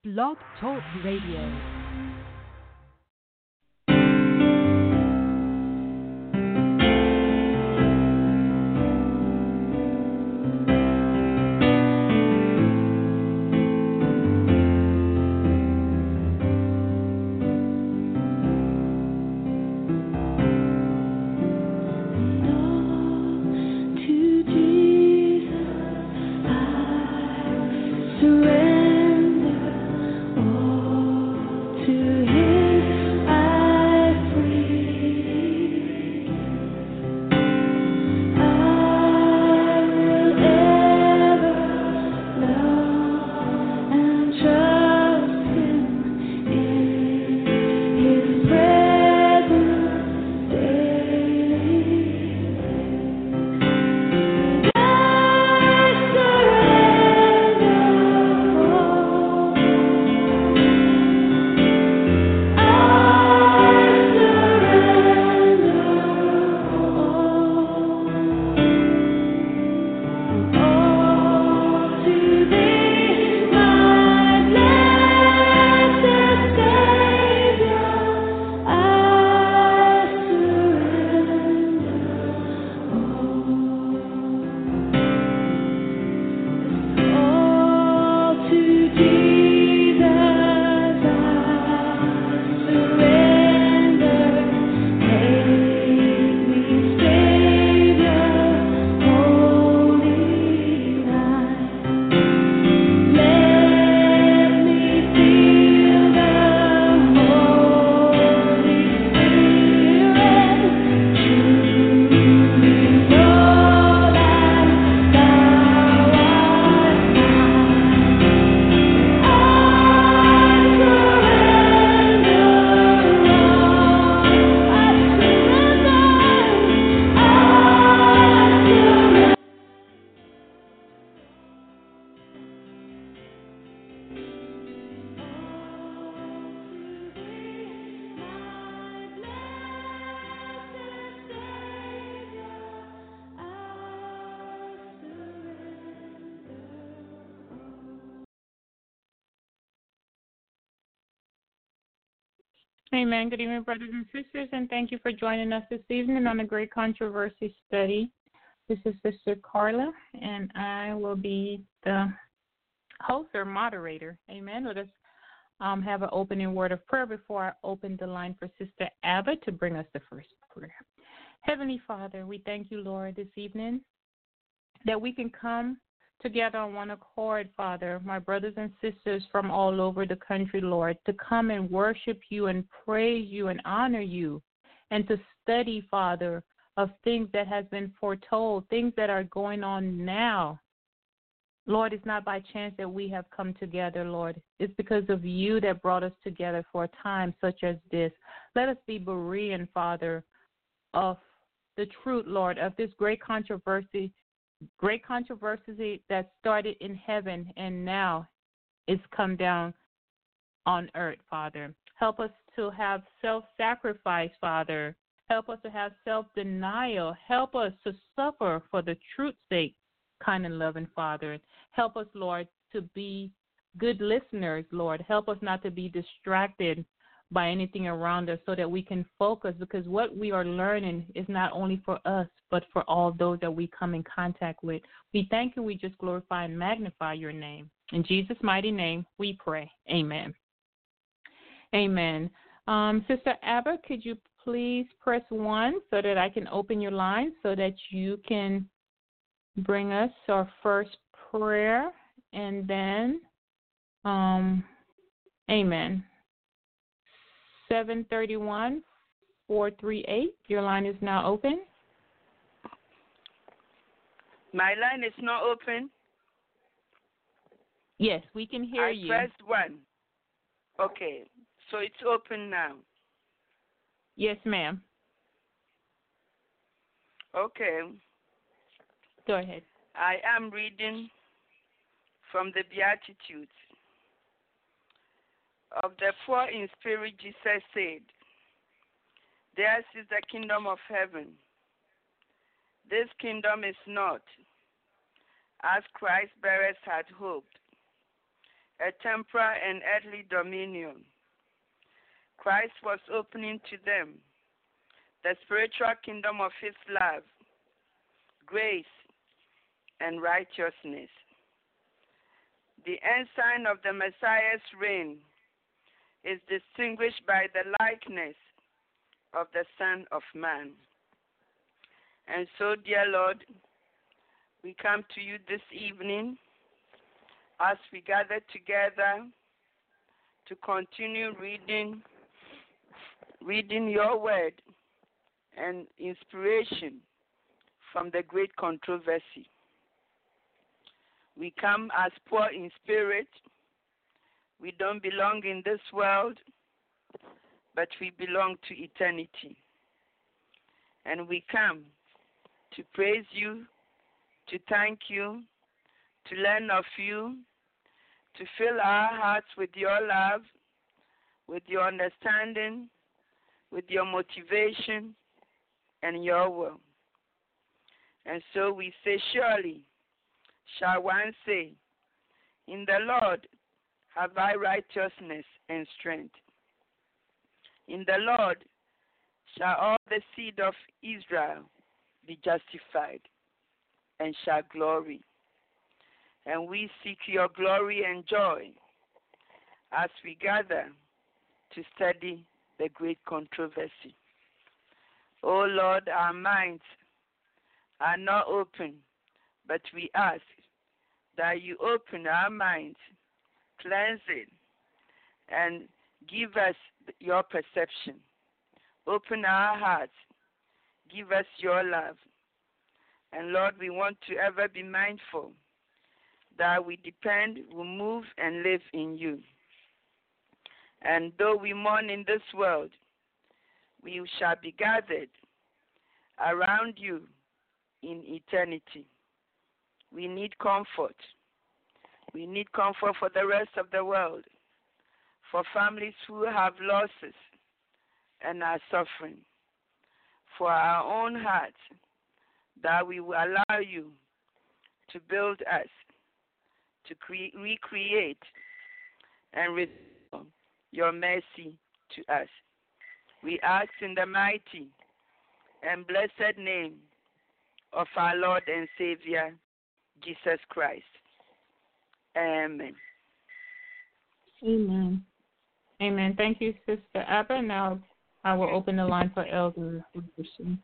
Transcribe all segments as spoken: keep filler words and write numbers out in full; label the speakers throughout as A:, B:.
A: Blog Talk Radio.
B: Amen. Good evening, brothers and sisters, and thank you for joining us this evening on the Great Controversy Study. This is Sister Carla, and I will be the host or moderator. Amen. Let us um, have an opening word of prayer before I open the line for Sister Abba to bring us the first prayer. Heavenly Father, we thank you, Lord, this evening that we can come together on one accord, Father, my brothers and sisters from all over the country, Lord, to come and worship you and praise you and honor you and to study, Father, of things that has been foretold, things that are going on now. Lord, it's not by chance that we have come together, Lord. It's because of you that brought us together for a time such as this. Let us be Berean, Father, of the truth, Lord, of this great controversy Great controversy that started in heaven and now it's come down on earth, Father. Help us to have self-sacrifice, Father. Help us to have self-denial. Help us to suffer for the truth's sake, kind and loving, Father. Help us, Lord, to be good listeners, Lord. Help us not to be distracted by anything around us so that we can focus, because what we are learning is not only for us, but for all those that we come in contact with. We thank you. We just glorify and magnify your name. In Jesus' mighty name, we pray. Amen. Amen. Um, Sister Abba, could you please press one so that I can open your line so that you can bring us our first prayer, and then, um, amen. seven three one, four three eight. Your line is now open.
C: My line is not open.
B: Yes, we can hear
C: I
B: you.
C: I pressed one. Okay, so it's open now.
B: Yes, ma'am.
C: Okay.
B: Go ahead.
C: I am reading from the Beatitudes. Of the poor in spirit, Jesus said, theirs is the kingdom of heaven. This kingdom is not, as Christ bearers had hoped, a temporal and earthly dominion. Christ was opening to them the spiritual kingdom of his love, grace, and righteousness. The ensign of the Messiah's reign is distinguished by the likeness of the Son of Man. And so, dear Lord, we come to you this evening as we gather together to continue reading, reading your word and inspiration from the great controversy. We come as poor in spirit. We don't belong in this world, but we belong to eternity. And we come to praise you, to thank you, to learn of you, to fill our hearts with your love, with your understanding, with your motivation, and your will. And so we say, surely shall one say, in the Lord have I righteousness and strength. In the Lord shall all the seed of Israel be justified and shall glory. And we seek your glory and joy as we gather to study the great controversy. O Lord, our minds are not open, but we ask that you open our minds, cleanse it, and give us your perception. Open our hearts, give us your love. And Lord, we want to ever be mindful that we depend, we move, and live in you. And though we mourn in this world, we shall be gathered around you in eternity. We need comfort. We need comfort for the rest of the world, for families who have losses and are suffering, for our own hearts, that we will allow you to build us, to cre- recreate and restore your mercy to us. We ask in the mighty and blessed name of our Lord and Savior, Jesus Christ. Amen.
B: Amen. Amen. Thank you, Sister Abba. Now I will open the line for Elder Wilkerson.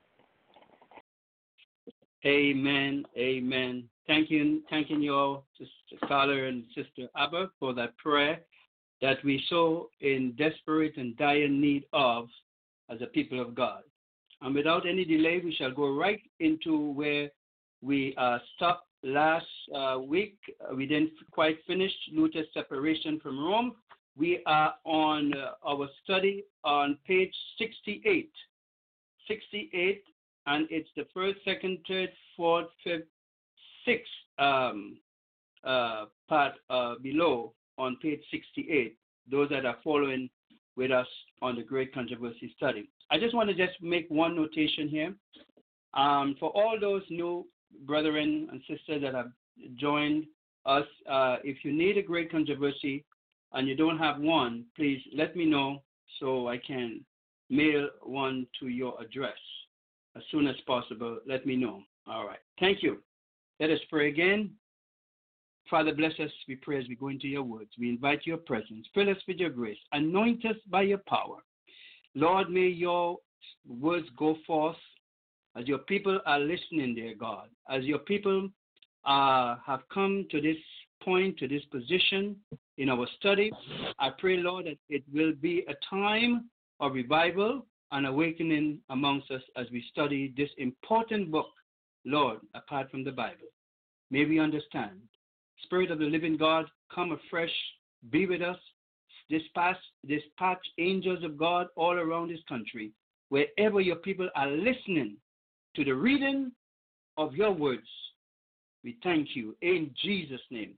D: Amen. Amen. Thank you, thanking you all, Sister Carla and Sister Abba, for that prayer that we so in desperate and dire need of as a people of God. And without any delay, we shall go right into where we uh, stopped last uh, week. We didn't quite finish Luther's separation from Rome. We are on uh, our study on page sixty-eight. sixty-eight, and it's the first, second, third, fourth, fifth, sixth um, uh, part uh, below on page sixty-eight, those that are following with us on the Great Controversy study. I just want to just make one notation here. Um, for all those new brethren and sisters that have joined us, uh, if you need a Great Controversy and you don't have one, please let me know so I can mail one to your address as soon as possible. Let me know. All right. Thank you. Let us pray again. Father, bless us, we pray as we go into your words. We invite your presence. Fill us with your grace. Anoint us by your power. Lord, may your words go forth as your people are listening, dear God. As your people uh, have come to this point, to this position in our study, I pray, Lord, that it will be a time of revival and awakening amongst us as we study this important book, Lord, apart from the Bible. May we understand. Spirit of the living God, come afresh, be with us, dispatch, dispatch angels of God all around this country, wherever your people are listening to the reading of your words. We thank you in Jesus' name.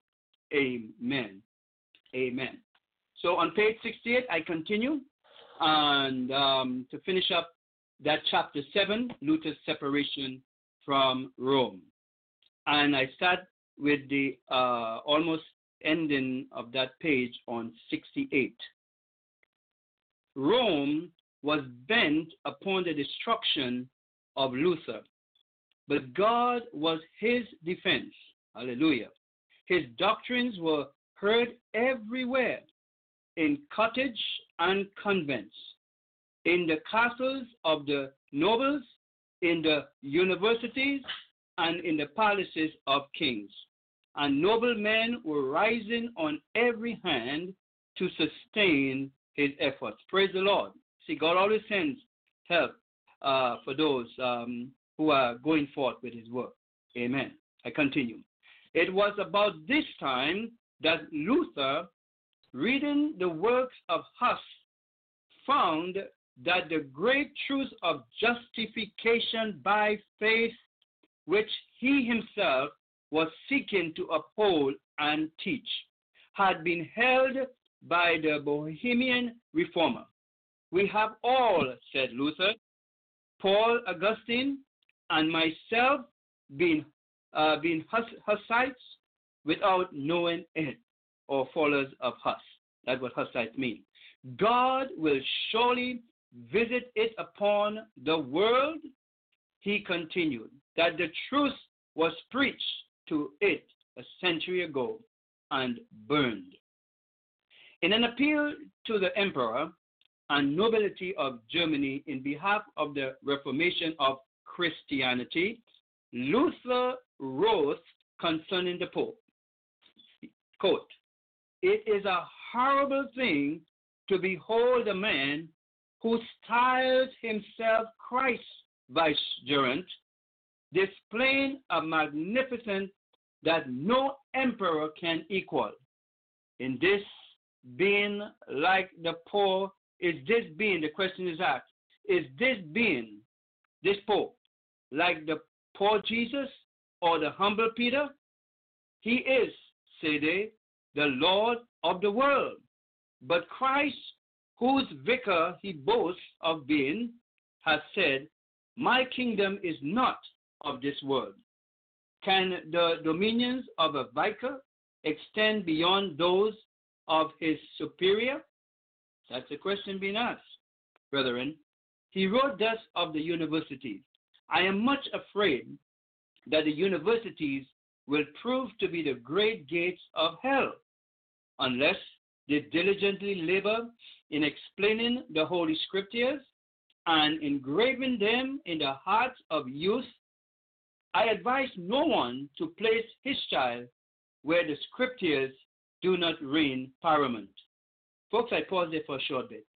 D: Amen. Amen. So on page sixty-eight, I continue, and um, to finish up that chapter seven, Luther's separation from Rome. And I start with the uh, almost ending of that page on sixty-eight. Rome was bent upon the destruction of Luther, but God was his defense. Hallelujah. His doctrines were heard everywhere, in cottage and convents, in the castles of the nobles, in the universities, and in the palaces of kings. And noblemen were rising on every hand to sustain his efforts. Praise the Lord. See, God always sends help uh, for those um, who are going forth with his work. Amen. I continue. It was about this time that Luther, reading the works of Huss, found that the great truth of justification by faith, which he himself was seeking to uphold and teach, had been held by the Bohemian reformer. We have all, said Luther, Paul, Augustine, and myself been, uh, been Hussites without knowing it, or followers of Huss. That's what Hussites mean. God will surely visit it upon the world, he continued, that the truth was preached to it a century ago and burned. In an appeal to the emperor and nobility of Germany in behalf of the reformation of Christianity, Luther wrote concerning the Pope, quote, "It is a horrible thing to behold a man who styles himself Christ's vicegerent, displaying a magnificence that no emperor can equal. In this being like the poor, is this being, the question is asked, is this being, this Pope, like the poor Jesus or the humble Peter? He is, say they, the Lord of the world. But Christ, whose vicar he boasts of being, has said, my kingdom is not of this world. Can the dominions of a vicar extend beyond those of his superior? That's the question being asked, brethren. He wrote thus of the universities. I am much afraid that the universities will prove to be the great gates of hell, unless they diligently labor in explaining the Holy Scriptures and engraving them in the hearts of youth. I advise no one to place his child where the Scriptures do not reign paramount. Folks, I pause there for a short bit.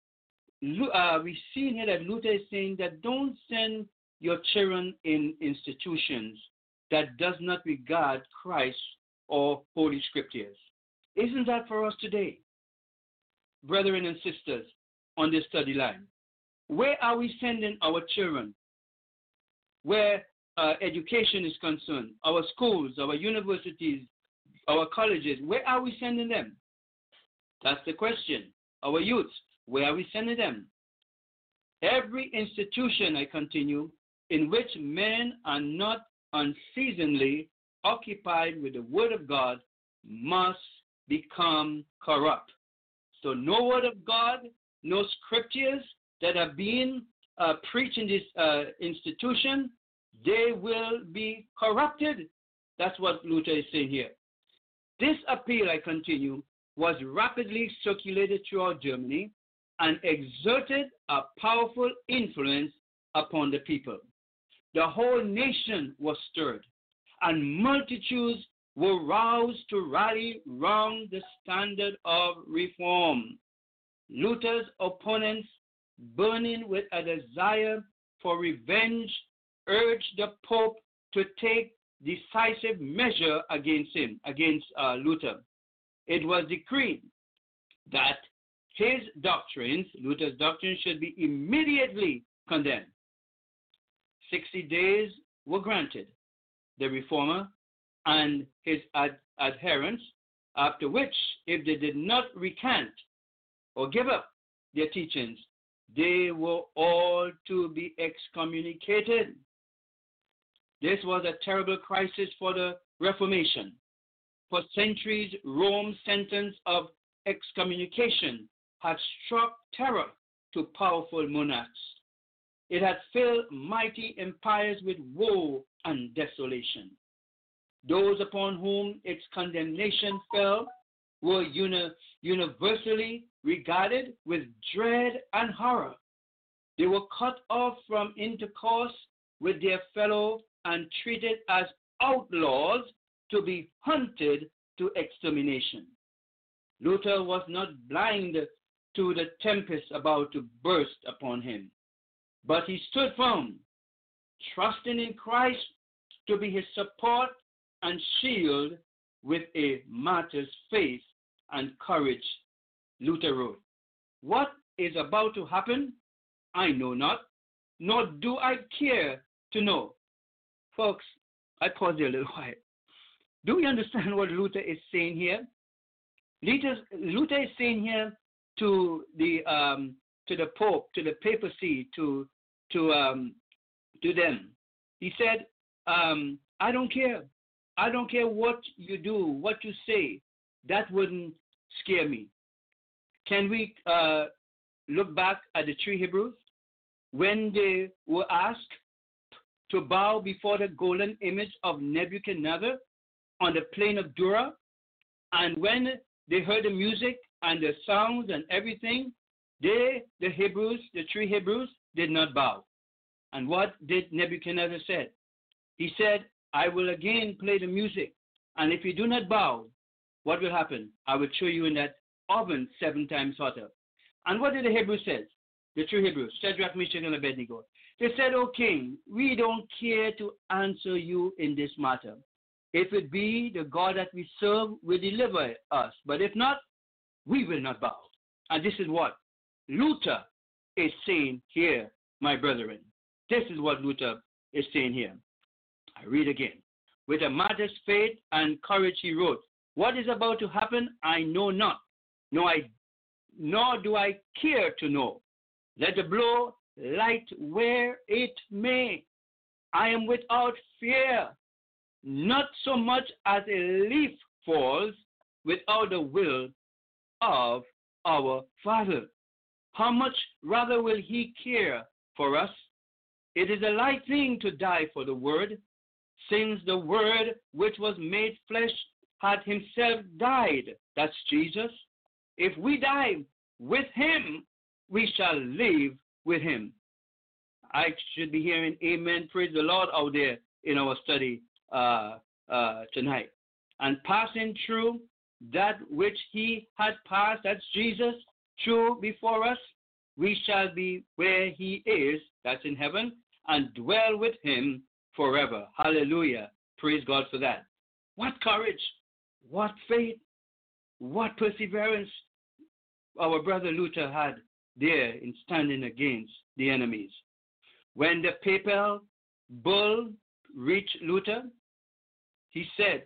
D: Uh, we see here that Luther is saying that don't send your children in institutions that does not regard Christ or Holy Scriptures. Isn't that for us today, brethren and sisters on this study line? Where are we sending our children? Where uh, education is concerned, our schools, our universities, our colleges, where are we sending them? That's the question. Our youths, where are we sending them? Every institution, I continue, in which men are not unseasonably occupied with the Word of God must become corrupt. So no Word of God, no Scriptures that are being uh, preached in this uh, institution, they will be corrupted. That's what Luther is saying here. This appeal, I continue, was rapidly circulated throughout Germany and exerted a powerful influence upon the people. The whole nation was stirred, and multitudes were roused to rally round the standard of reform. Luther's opponents, burning with a desire for revenge, urged the Pope to take decisive measure against him, against uh, Luther. It was decreed that his doctrines, Luther's doctrines, should be immediately condemned. Sixty days were granted the reformer and his ad- adherents, after which, if they did not recant or give up their teachings, they were all to be excommunicated. This was a terrible crisis for the Reformation. For centuries, Rome's sentence of excommunication had struck terror to powerful monarchs. It had filled mighty empires with woe and desolation. Those upon whom its condemnation fell were uni- universally regarded with dread and horror. They were cut off from intercourse with their fellow and treated as outlaws to be hunted to extermination. Luther was not blind to the tempest about to burst upon him, but he stood firm, trusting in Christ to be his support and shield with a martyr's faith and courage. Luther wrote, "What is about to happen, I know not, nor do I care to know." Folks, I pause there a little while. Do we understand what Luther is saying here? Luther, Luther is saying here to the um, to the Pope, to the papacy, to to um, to them. He said, um, "I don't care. I don't care what you do, what you say. That wouldn't scare me." Can we uh, look back at the three Hebrews when they were asked to bow before the golden image of Nebuchadnezzar on the plain of Dura, and when they heard the music and the sounds and everything, they, the Hebrews, the three Hebrews, did not bow. And what did Nebuchadnezzar say? He said, "I will again play the music, and if you do not bow, what will happen? I will throw you in that oven seven times hotter." And what did the Hebrews say? The three Hebrews, Shadrach, Meshach, and Abednego. They said, "O king, we don't care to answer you in this matter. If it be the God that we serve will deliver us, but if not, we will not bow." And this is what Luther is saying here, my brethren. This is what Luther is saying here. I read again. "With a martyr's faith and courage," he wrote, "what is about to happen, I know not, nor, I, nor do I care to know. Let the blow light where it may. I am without fear, not so much as a leaf falls without the will of our Father. How much rather will he care for us? It is a light thing to die for the word, since the word which was made flesh had himself died." That's Jesus. "If we die with him, we shall live with him." I should be hearing amen, praise the Lord out there in our study uh, uh, tonight. "And passing through that which he had passed," that's Jesus, "through before us, we shall be where he is," that's in heaven, "and dwell with him forever." Hallelujah. Praise God for that. What courage, what faith, what perseverance our brother Luther had there in standing against the enemies. When the papal bull reached Luther, he said,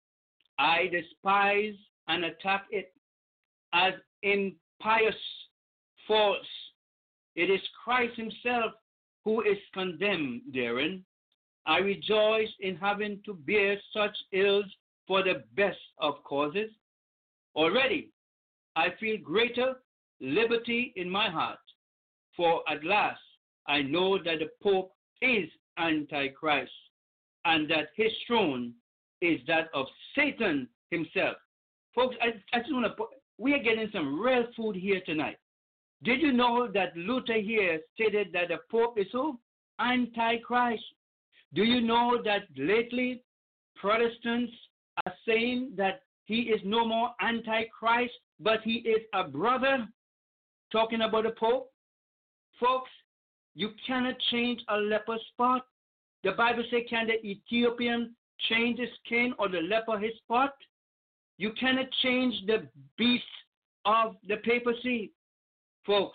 D: "I despise and attack it as impious, false. It is Christ himself who is condemned therein. I rejoice in having to bear such ills for the best of causes. Already I feel greater liberty in my heart, for at last I know that the Pope is Antichrist, and that his throne is that of Satan himself." Folks, I, I just want to put, we are getting some real food here tonight. Did you know that Luther here stated that the Pope is who? Antichrist. Do you know that lately Protestants are saying that he is no more Antichrist, but he is a brother? Talking about the Pope. Folks, you cannot change a leper spot. The Bible says, can the Ethiopian change his skin or the leper his spot? You cannot change the beast of the papacy. Folks,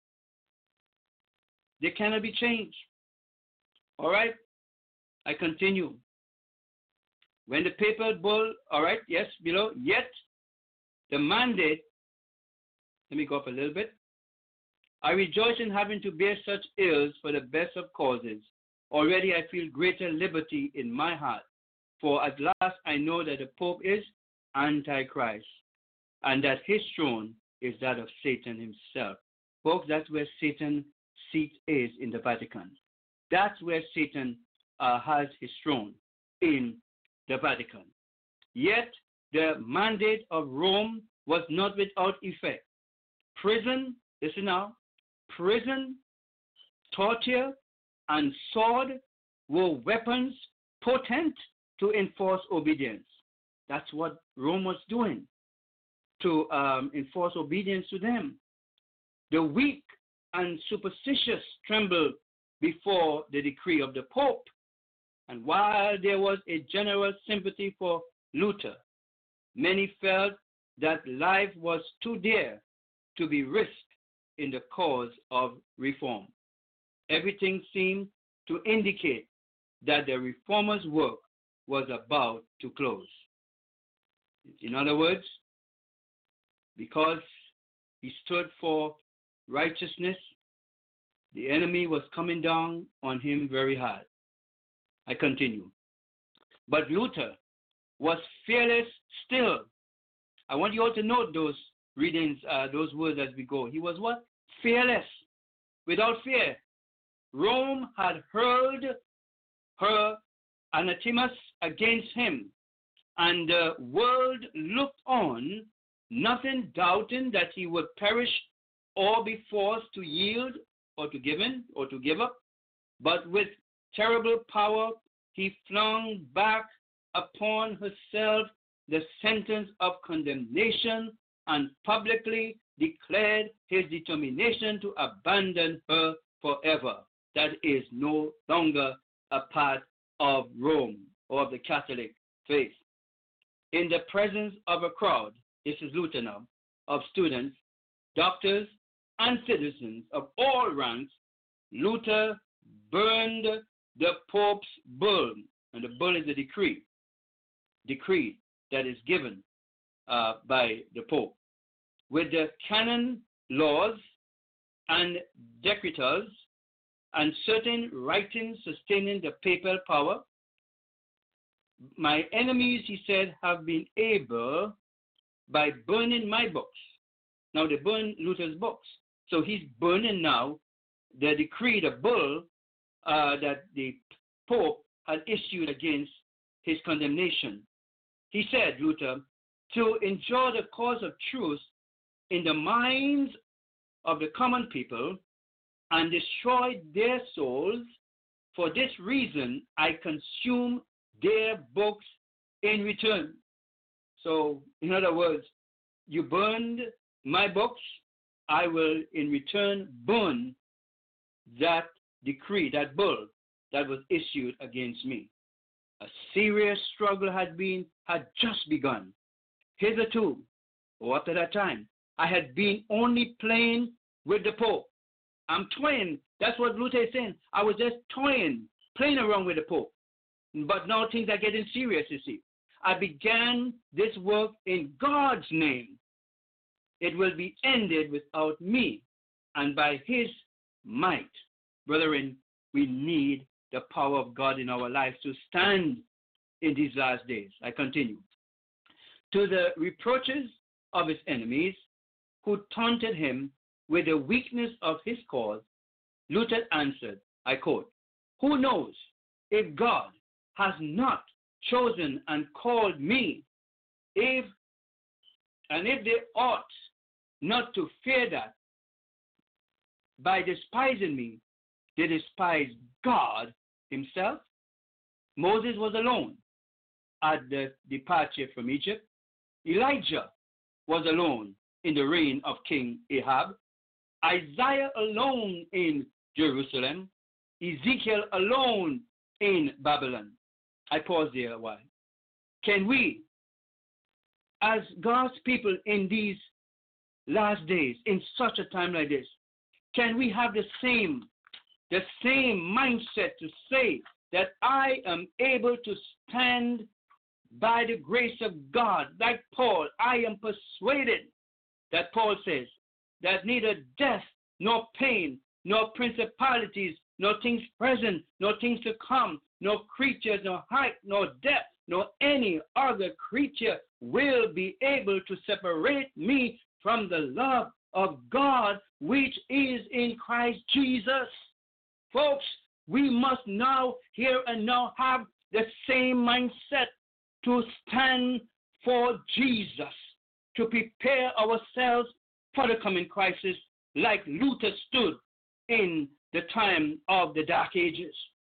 D: they cannot be changed. All right? I continue. When the papal bull, all right, yes, below, yet the mandate, let me go up a little bit. "I rejoice in having to bear such ills for the best of causes. Already I feel greater liberty in my heart, for at last I know that the Pope is Antichrist, and that his throne is that of Satan himself. Folks, that's where Satan's seat is in the Vatican. That's where Satan uh, has his throne, in the Vatican. Yet the mandate of Rome was not without effect. Prison, listen now, prison, torture, and sword were weapons potent to enforce obedience. That's what Rome was doing, to um, enforce obedience to them. The weak and superstitious trembled before the decree of the Pope. And while there was a general sympathy for Luther, many felt that life was too dear to be risked in the cause of reform. Everything seemed to indicate that the reformer's work was about to close. In other words, because he stood for righteousness, the enemy was coming down on him very hard. I continue. But Luther was fearless still. I want you all to note those readings, uh, those words as we go. He was what? Fearless, without fear. Rome had hurled her anathemas against him, and the world looked on, nothing doubting that he would perish or be forced to yield or to give in or to give up. But with terrible power, he flung back upon herself the sentence of condemnation and publicly declared his determination to abandon her forever. That is no longer a part of Rome or of the Catholic faith. In the presence of a crowd, this is Luther now, of students, doctors, and citizens of all ranks, Luther burned the Pope's bull, and the bull is a decree, decree that is given uh, by the Pope, with the canon laws and decretals and certain writings sustaining the papal power. My enemies, he said, have been able, by burning my books. Now they burn Luther's books. So he's burning now the decree, the bull uh, that the Pope had issued against his condemnation. He said, Luther, to enjoy the cause of truth in the minds of the common people and destroy their souls, for this reason I consume their books in return. So, in other words, you burned my books, I will in return burn that decree, that bull that was issued against me. A serious struggle had been, had just begun. Hitherto, or up to that time, I had been only playing with the Pope. I'm toying. That's what Luther is saying. I was just toying, playing around with the Pope. But now things are getting serious, you see. I began this work in God's name. It will be ended without me and by his might. Brethren, we need the power of God in our lives to stand in these last days. I continue. To the reproaches of his enemies who taunted him with the weakness of his cause, Luther answered, I quote, who knows if God has not chosen and called me, if and if they ought not to fear that by despising me, they despise God himself. Moses was alone at the departure from Egypt. Elijah was alone in the reign of King Ahab. Isaiah alone in Jerusalem. Ezekiel alone in Babylon. I pause there a while. Can we, as God's people in these last days, in such a time like this, can we have the same, the same mindset to say that I am able to stand by the grace of God? Like Paul, I am persuaded that Paul says that neither death, nor pain, nor principalities, nor things present, nor things to come, nor creatures, nor height, nor depth, nor any other creature will be able to separate me from the love of God which is in Christ Jesus. Folks, we must now, here and now, have the same mindset to stand for Jesus, to prepare ourselves for the coming crisis like Luther stood in the time of the Dark Ages.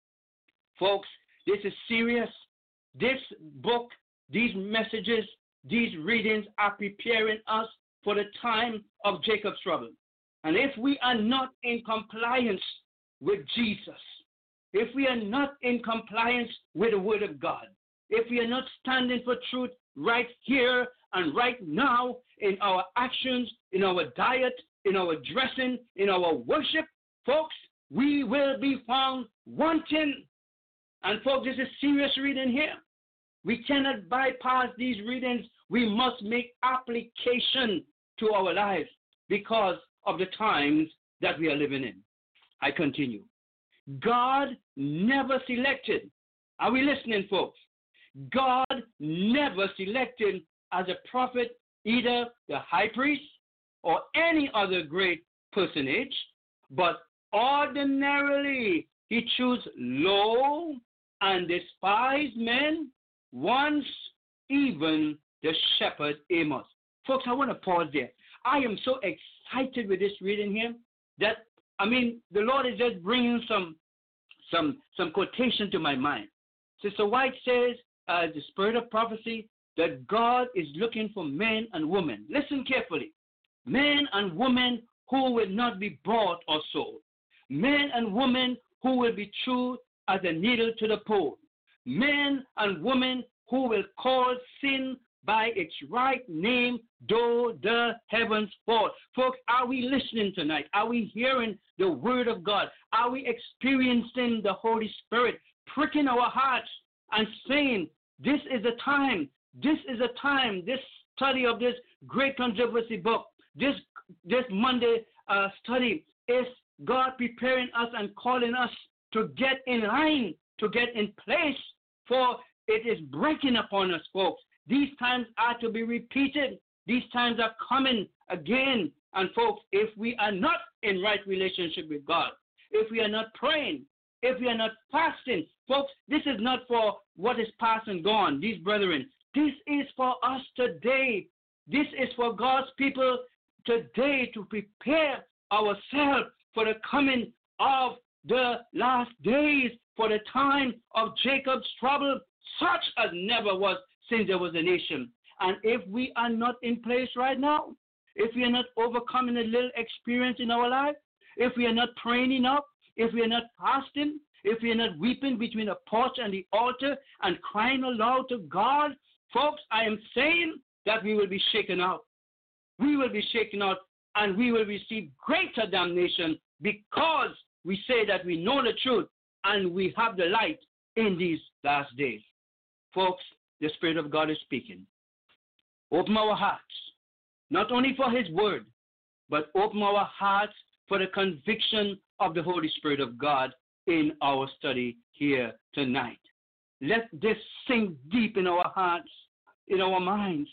D: Folks, this is serious. This book, these messages, these readings are preparing us for the time of Jacob's trouble. And if we are not in compliance with Jesus, if we are not in compliance with the Word of God, if we are not standing for truth right here and right now in our actions, in our diet, in our dressing, in our worship, folks, we will be found wanting. And folks, this is serious reading here. We cannot bypass these readings. We must make application to our lives because of the times that we are living in. I continue. God never selected. Are we listening, folks? God never selected as a prophet either the high priest or any other great personage, but ordinarily he chose low and despised men, once even the shepherd Amos. Folks, I want to pause there. I am so excited with this reading here that, I mean, the Lord is just bringing some some some quotation to my mind. Sister White says, uh, the spirit of prophecy, that God is looking for men and women. Listen carefully. Men and women who will not be bought or sold. Men and women who will be true as a needle to the pole. Men and women who will call sin by its right name, though the heavens fall. Folks, are we listening tonight? Are we hearing the word of God? Are we experiencing the Holy Spirit pricking our hearts and saying, this is a time, this is a time, this study of this great controversy book, this, this Monday uh, study is God preparing us and calling us to get in line, to get in place, for it is breaking upon us, folks. These times are to be repeated. These times are coming again. And folks, if we are not in right relationship with God, if we are not praying, if we are not fasting, folks, this is not for what is past and gone, these brethren. This is for us today. This is for God's people today to prepare ourselves for the coming of the last days, for the time of Jacob's trouble, such as never was since there was a nation. And if we are not in place right now, if we are not overcoming a little experience in our life, if we are not praying enough, if we are not fasting, if we are not weeping between the porch and the altar and crying aloud to God, folks, I am saying that we will be shaken out. We will be shaken out and we will receive greater damnation because we say that we know the truth and we have the light in these last days. Folks, the Spirit of God is speaking. Open our hearts, not only for His word, but open our hearts for the conviction of the Holy Spirit of God in our study here tonight. Let this sink deep in our hearts, in our minds.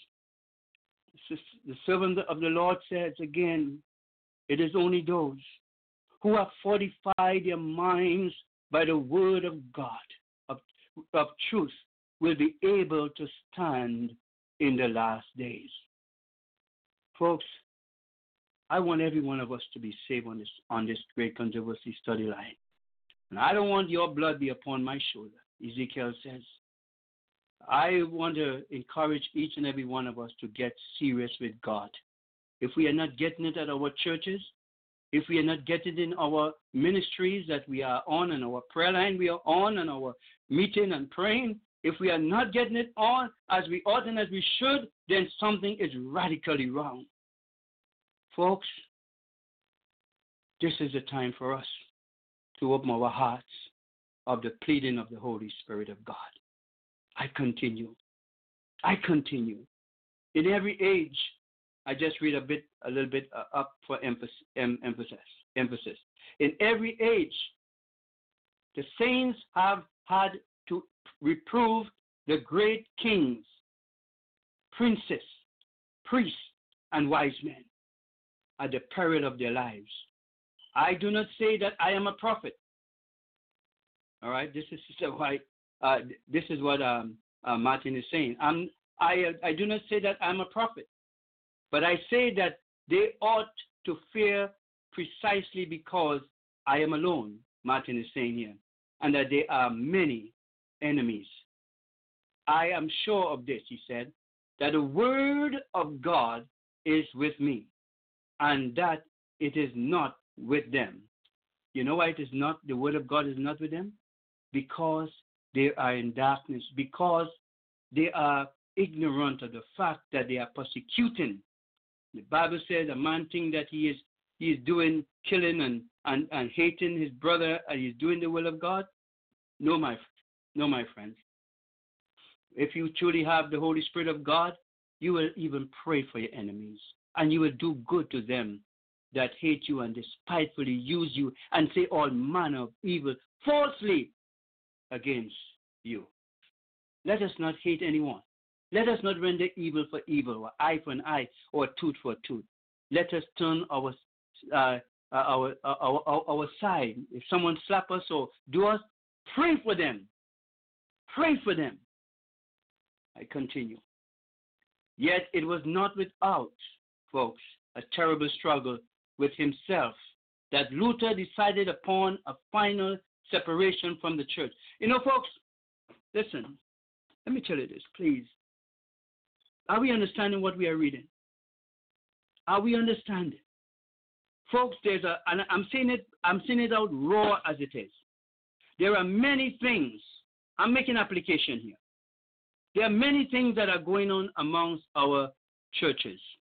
D: The servant of the Lord says again, it is only those who have fortified their minds by the word of God, of, of truth, will be able to stand in the last days. Folks, I want every one of us to be saved on this on this great controversy study line. And I don't want your blood be upon my shoulder, Ezekiel says. I want to encourage each and every one of us to get serious with God. If we are not getting it at our churches, if we are not getting it in our ministries that we are on and our prayer line we are on and our meeting and praying, if we are not getting it on as we ought and as we should, then something is radically wrong. Folks, this is the time for us to open our hearts of the pleading of the Holy Spirit of God. I continue. I continue. In every age, I just read a bit, a little bit uh, up for emphasis, em, emphasis. Emphasis. In every age, the saints have had to reprove the great kings, princes, priests, and wise men at the peril of their lives. I do not say that I am a prophet. All right, this is why uh, this is what um, uh, Martin is saying. I'm, I I do not say that I'm a prophet, but I say that they ought to fear precisely because I am alone. Martin is saying here, and that there are many enemies. I am sure of this, he said, that the word of God is with me, and that it is not with them. You know why it is not, the word of God is not with them? Because they are in darkness, because they are ignorant of the fact that they are persecuting. The Bible says a man thinks that he is he is doing killing and, and, and hating his brother, and he's doing the will of God. No, my no, my friends. If you truly have the Holy Spirit of God, you will even pray for your enemies, and you will do good to them that hate you and despitefully use you and say all manner of evil falsely against you. Let us not hate anyone. Let us not render evil for evil, or eye for an eye, or tooth for a tooth. Let us turn our uh, our, our, our our side. If someone slap us or do us, pray for them. Pray for them. I continue. Yet it was not without, folks, a terrible struggle with himself that Luther decided upon a final separation from the church. You know, folks, listen, let me tell you this, please. Are we understanding what we are reading? Are we understanding? Folks, there's a, and I'm saying it, I'm saying it out raw as it is. There are many things, I'm making application here. There are many things that are going on amongst our churches,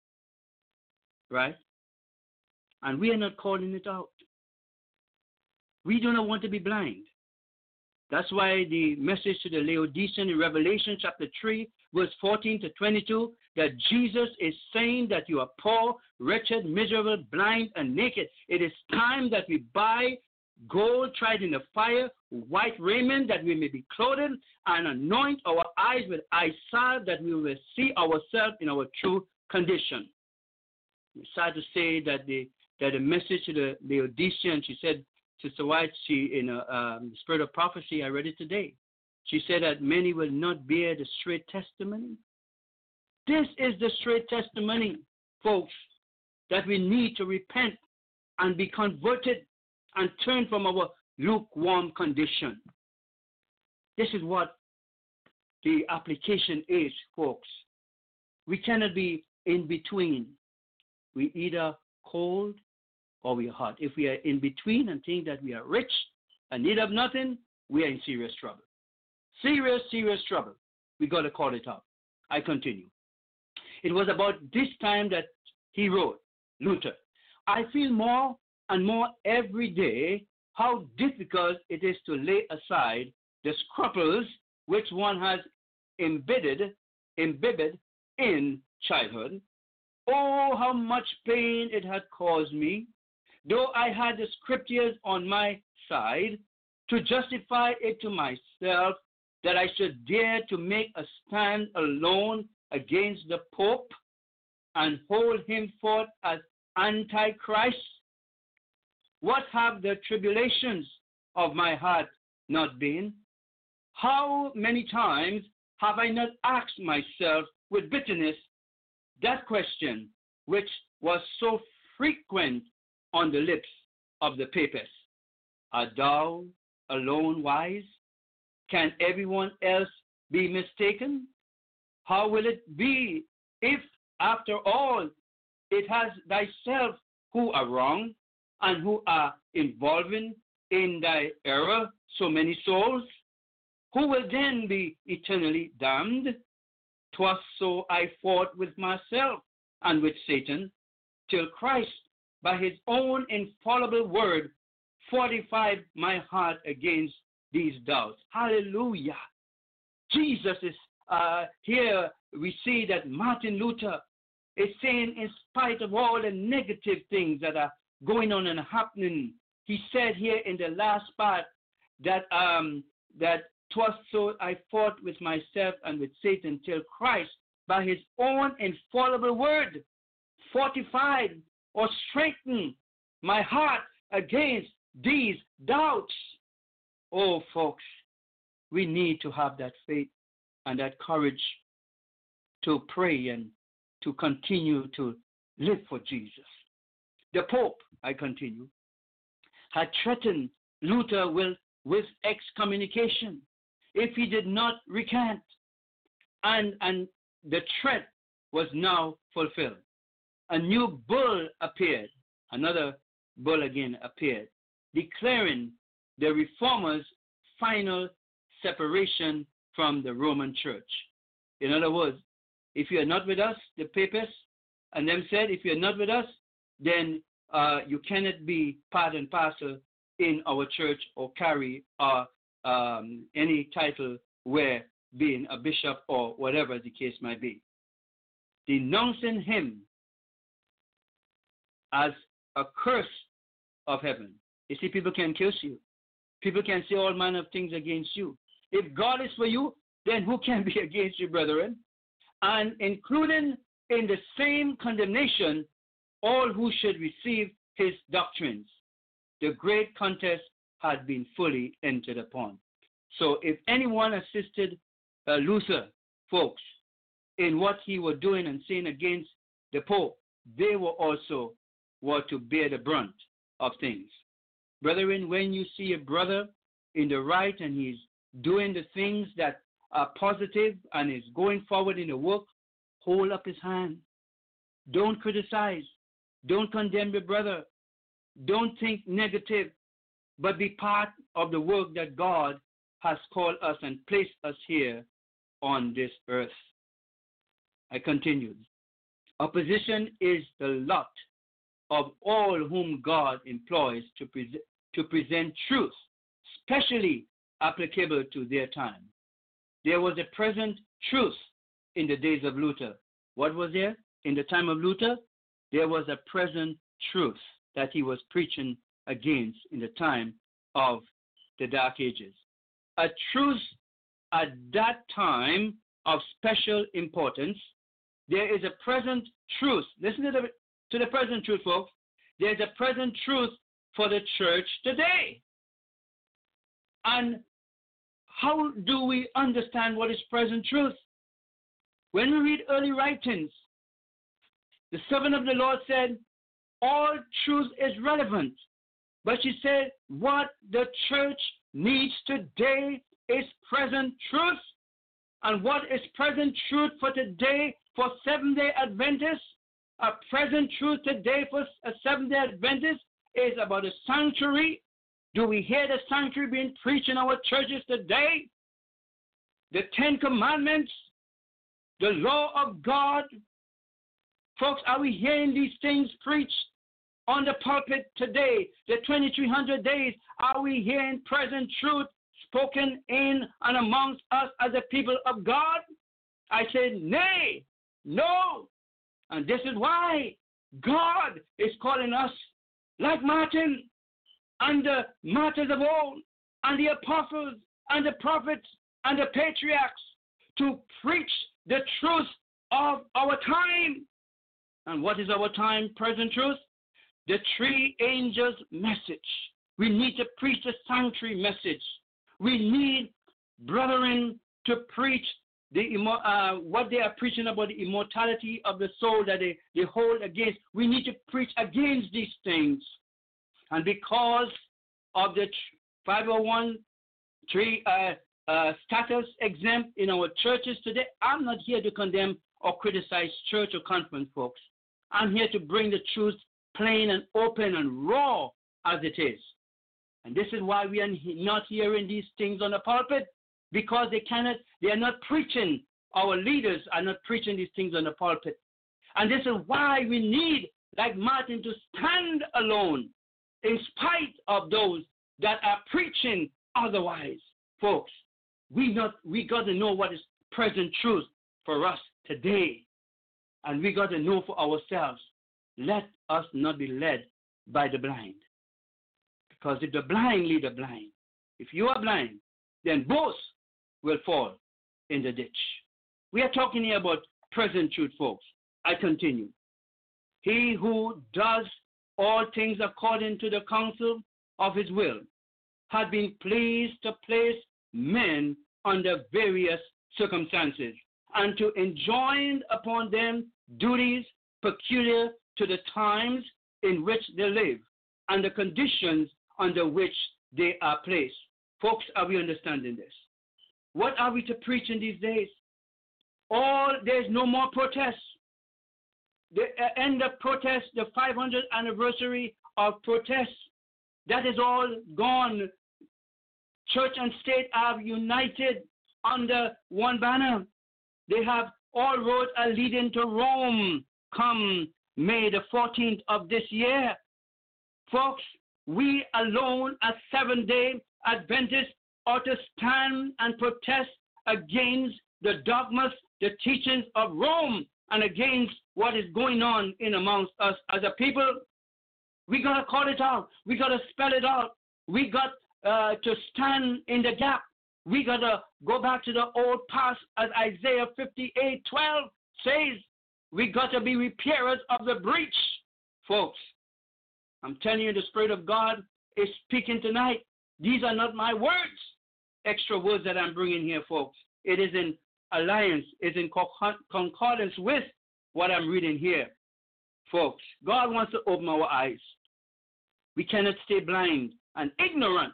D: right? And we are not calling it out. We do not want to be blind. That's why the message to the Laodicean in Revelation chapter three, verse fourteen to twenty-two, that Jesus is saying that you are poor, wretched, miserable, blind, and naked. It is time that we buy gold tried in the fire, white raiment, that we may be clothed, and anoint our eyes with eye salve, that we will see ourselves in our true condition. It's sad to say that the that the message to the Laodicean, she said, Sister White, she in a um, Spirit of Prophecy, I read it today. She said that many will not bear the straight testimony. This is the straight testimony, folks, that we need to repent and be converted and turn from our lukewarm condition. This is what the application is, folks. We cannot be in between. We either cold or we are hot. If we are in between and think that we are rich and need of nothing, we are in serious trouble. Serious, serious trouble. We got to call it out. I continue. It was about this time that he wrote, Luther, I feel more and more every day how difficult it is to lay aside the scruples which one has embedded, imbibed in childhood. Oh, how much pain it had caused me, though I had the scriptures on my side, to justify it to myself that I should dare to make a stand alone against the Pope and hold him forth as Antichrist. What have the tribulations of my heart not been? How many times have I not asked myself with bitterness that question which was so frequent on the lips of the papists? Art thou alone wise? Can everyone else be mistaken? How will it be if, after all, it has thyself who are wrong and who are involving in thy error so many souls? Who will then be eternally damned? 'Twas so I fought with myself and with Satan, till Christ, by his own infallible word, fortified my heart against these doubts. Hallelujah. Jesus is uh, here. We see that Martin Luther is saying, in spite of all the negative things that are going on and happening, he said here in the last part that um, that 'Twas so I fought with myself and with Satan till Christ, by his own infallible word, fortified or strengthened my heart against these doubts. Oh, folks, we need to have that faith and that courage to pray and to continue to live for Jesus. The Pope, I continue, had threatened Luther with, with excommunication if he did not recant, and, and the threat was now fulfilled. A new bull appeared, another bull again appeared, declaring the reformers' final separation from the Roman Church. In other words, if you are not with us, the papists, and them said, if you're not with us, then uh, you cannot be part and parcel in our church or carry uh, um, any title where being a bishop or whatever the case might be. Denouncing him as a curse of heaven. You see, people can curse you. People can say all manner of things against you. If God is for you, then who can be against you, brethren? And including in the same condemnation all who should receive his doctrines. The great contest had been fully entered upon. So if anyone assisted uh, Luther, folks, in what he was doing and saying against the Pope, they were also were to bear the brunt of things. Brethren, when you see a brother in the right and he's doing the things that are positive and is going forward in the work, hold up his hand. Don't criticize. Don't condemn your brother. Don't think negative, but be part of the work that God has called us and placed us here on this earth. I continued. Opposition is the lot of all whom God employs to, pre- to present truth, especially applicable to their time. There was a present truth in the days of Luther. What was there? In the time of Luther, there was a present truth that he was preaching against in the time of the Dark Ages. A truth at that time of special importance. There is a present truth. Listen to the, to the present truth, folks. There's a present truth for the church today. And how do we understand what is present truth? When we read early writings, the servant of the Lord said, all truth is relevant. But she said, what the church needs today is present truth. And what is present truth for today for Seventh-day Adventists? A present truth today for a Seventh-day Adventist is about a sanctuary. Do we hear the sanctuary being preached in our churches today? The Ten Commandments, the law of God. Folks, are we hearing these things preached on the pulpit today? The twenty-three hundred days, are we hearing present truth spoken in and amongst us as a people of God? I said, nay, no. And this is why God is calling us, like Martin and the martyrs of old, and the apostles and the prophets and the patriarchs, to preach the truth of our time. And what is our time, present truth? The three angels' message. We need to preach the sanctuary message. We need, brethren, to preach the uh, what they are preaching about the immortality of the soul that they, they hold against. We need to preach against these things. And because of the five oh one three uh, uh, status exempt in our churches today, I'm not here to condemn or criticize church or conference, folks. I'm here to bring the truth plain and open and raw as it is. And this is why we are not hearing these things on the pulpit, because they cannot, they are not preaching, our leaders are not preaching these things on the pulpit. And this is why we need, like Martin, to stand alone in spite of those that are preaching otherwise. Folks, we not we got to know what is present truth for us today. And we got to know for ourselves. Let us not be led by the blind. Because if the blind lead the blind, if you are blind, then both will fall in the ditch. We are talking here about present truth, folks. I continue. He who does all things according to the counsel of his will had been pleased to place men under various circumstances and to enjoin upon them duties peculiar to the times in which they live and the conditions under which they are placed. Folks, are we understanding this? What are we to preach in these days? All, there's no more protests. The uh, end of protest, the five hundredth anniversary of protests, that is all gone. Church and state are united under one banner. They have all roads are leading to Rome come May the fourteenth of this year. Folks, we alone as Seventh-day Adventists ought to stand and protest against the dogmas, the teachings of Rome, and against what is going on in amongst us as a people. We got to call it out. We got to spell it out. We got uh, to stand in the gap. We got to go back to the old past, as Isaiah fifty-eight twelve says. We got to be repairers of the breach, folks. I'm telling you, the Spirit of God is speaking tonight. These are not my words, extra words that I'm bringing here, folks. It is in alliance, it's in concordance with what I'm reading here, folks. God wants to open our eyes. We cannot stay blind and ignorant.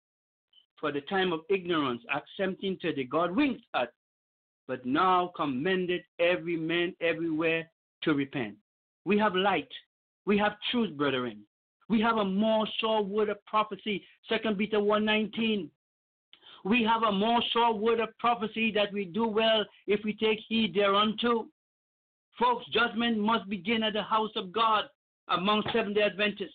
D: For the time of ignorance, Acts seventeen thirty, God winked at, but now commended every man everywhere to repent. We have light. We have truth, brethren. We have a more sure word of prophecy, Second Peter one nineteen. We have a more sure word of prophecy that we do well if we take heed thereunto. Folks, judgment must begin at the house of God among Seventh-day Adventists.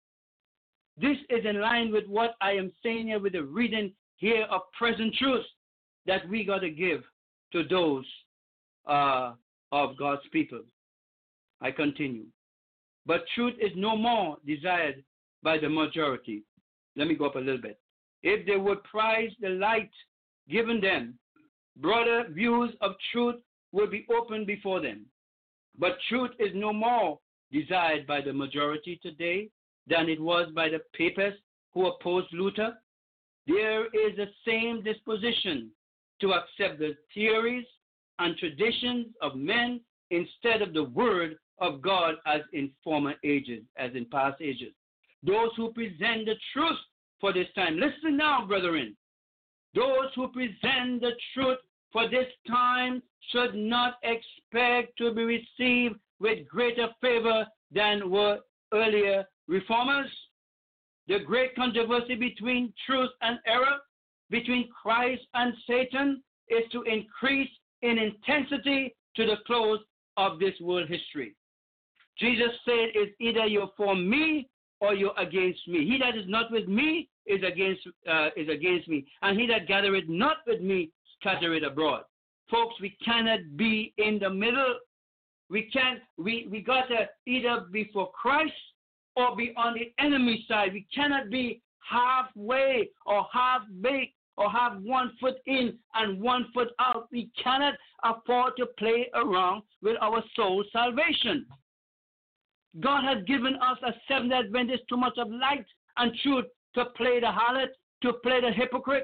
D: This is in line with what I am saying here with the reading here of present truth that we got to give to those uh, of God's people. I continue. But truth is no more desired by the majority. Let me go up a little bit. If they would prize the light given them, broader views of truth will be open before them. But truth is no more desired by the majority today than it was by the papists who opposed Luther. There is the same disposition to accept the theories and traditions of men instead of the word of God as in former ages, as in past ages. Those who present the truth for this time, listen now, brethren, those who present the truth for this time should not expect to be received with greater favor than were earlier reformers. The great controversy between truth and error, between Christ and Satan, is to increase in intensity to the close of this world history. Jesus said, it's either you're for me or you're against me. He that is not with me is against uh, is against me, and he that gathereth not with me scattereth abroad. Folks, we cannot be in the middle. We can't. We we got to either be for Christ or be on the enemy side. We cannot be halfway or half-baked or have one foot in and one foot out. We cannot afford to play around with our soul salvation. God has given us as Seventh-day Adventists too much of light and truth to play the harlot, to play the hypocrite.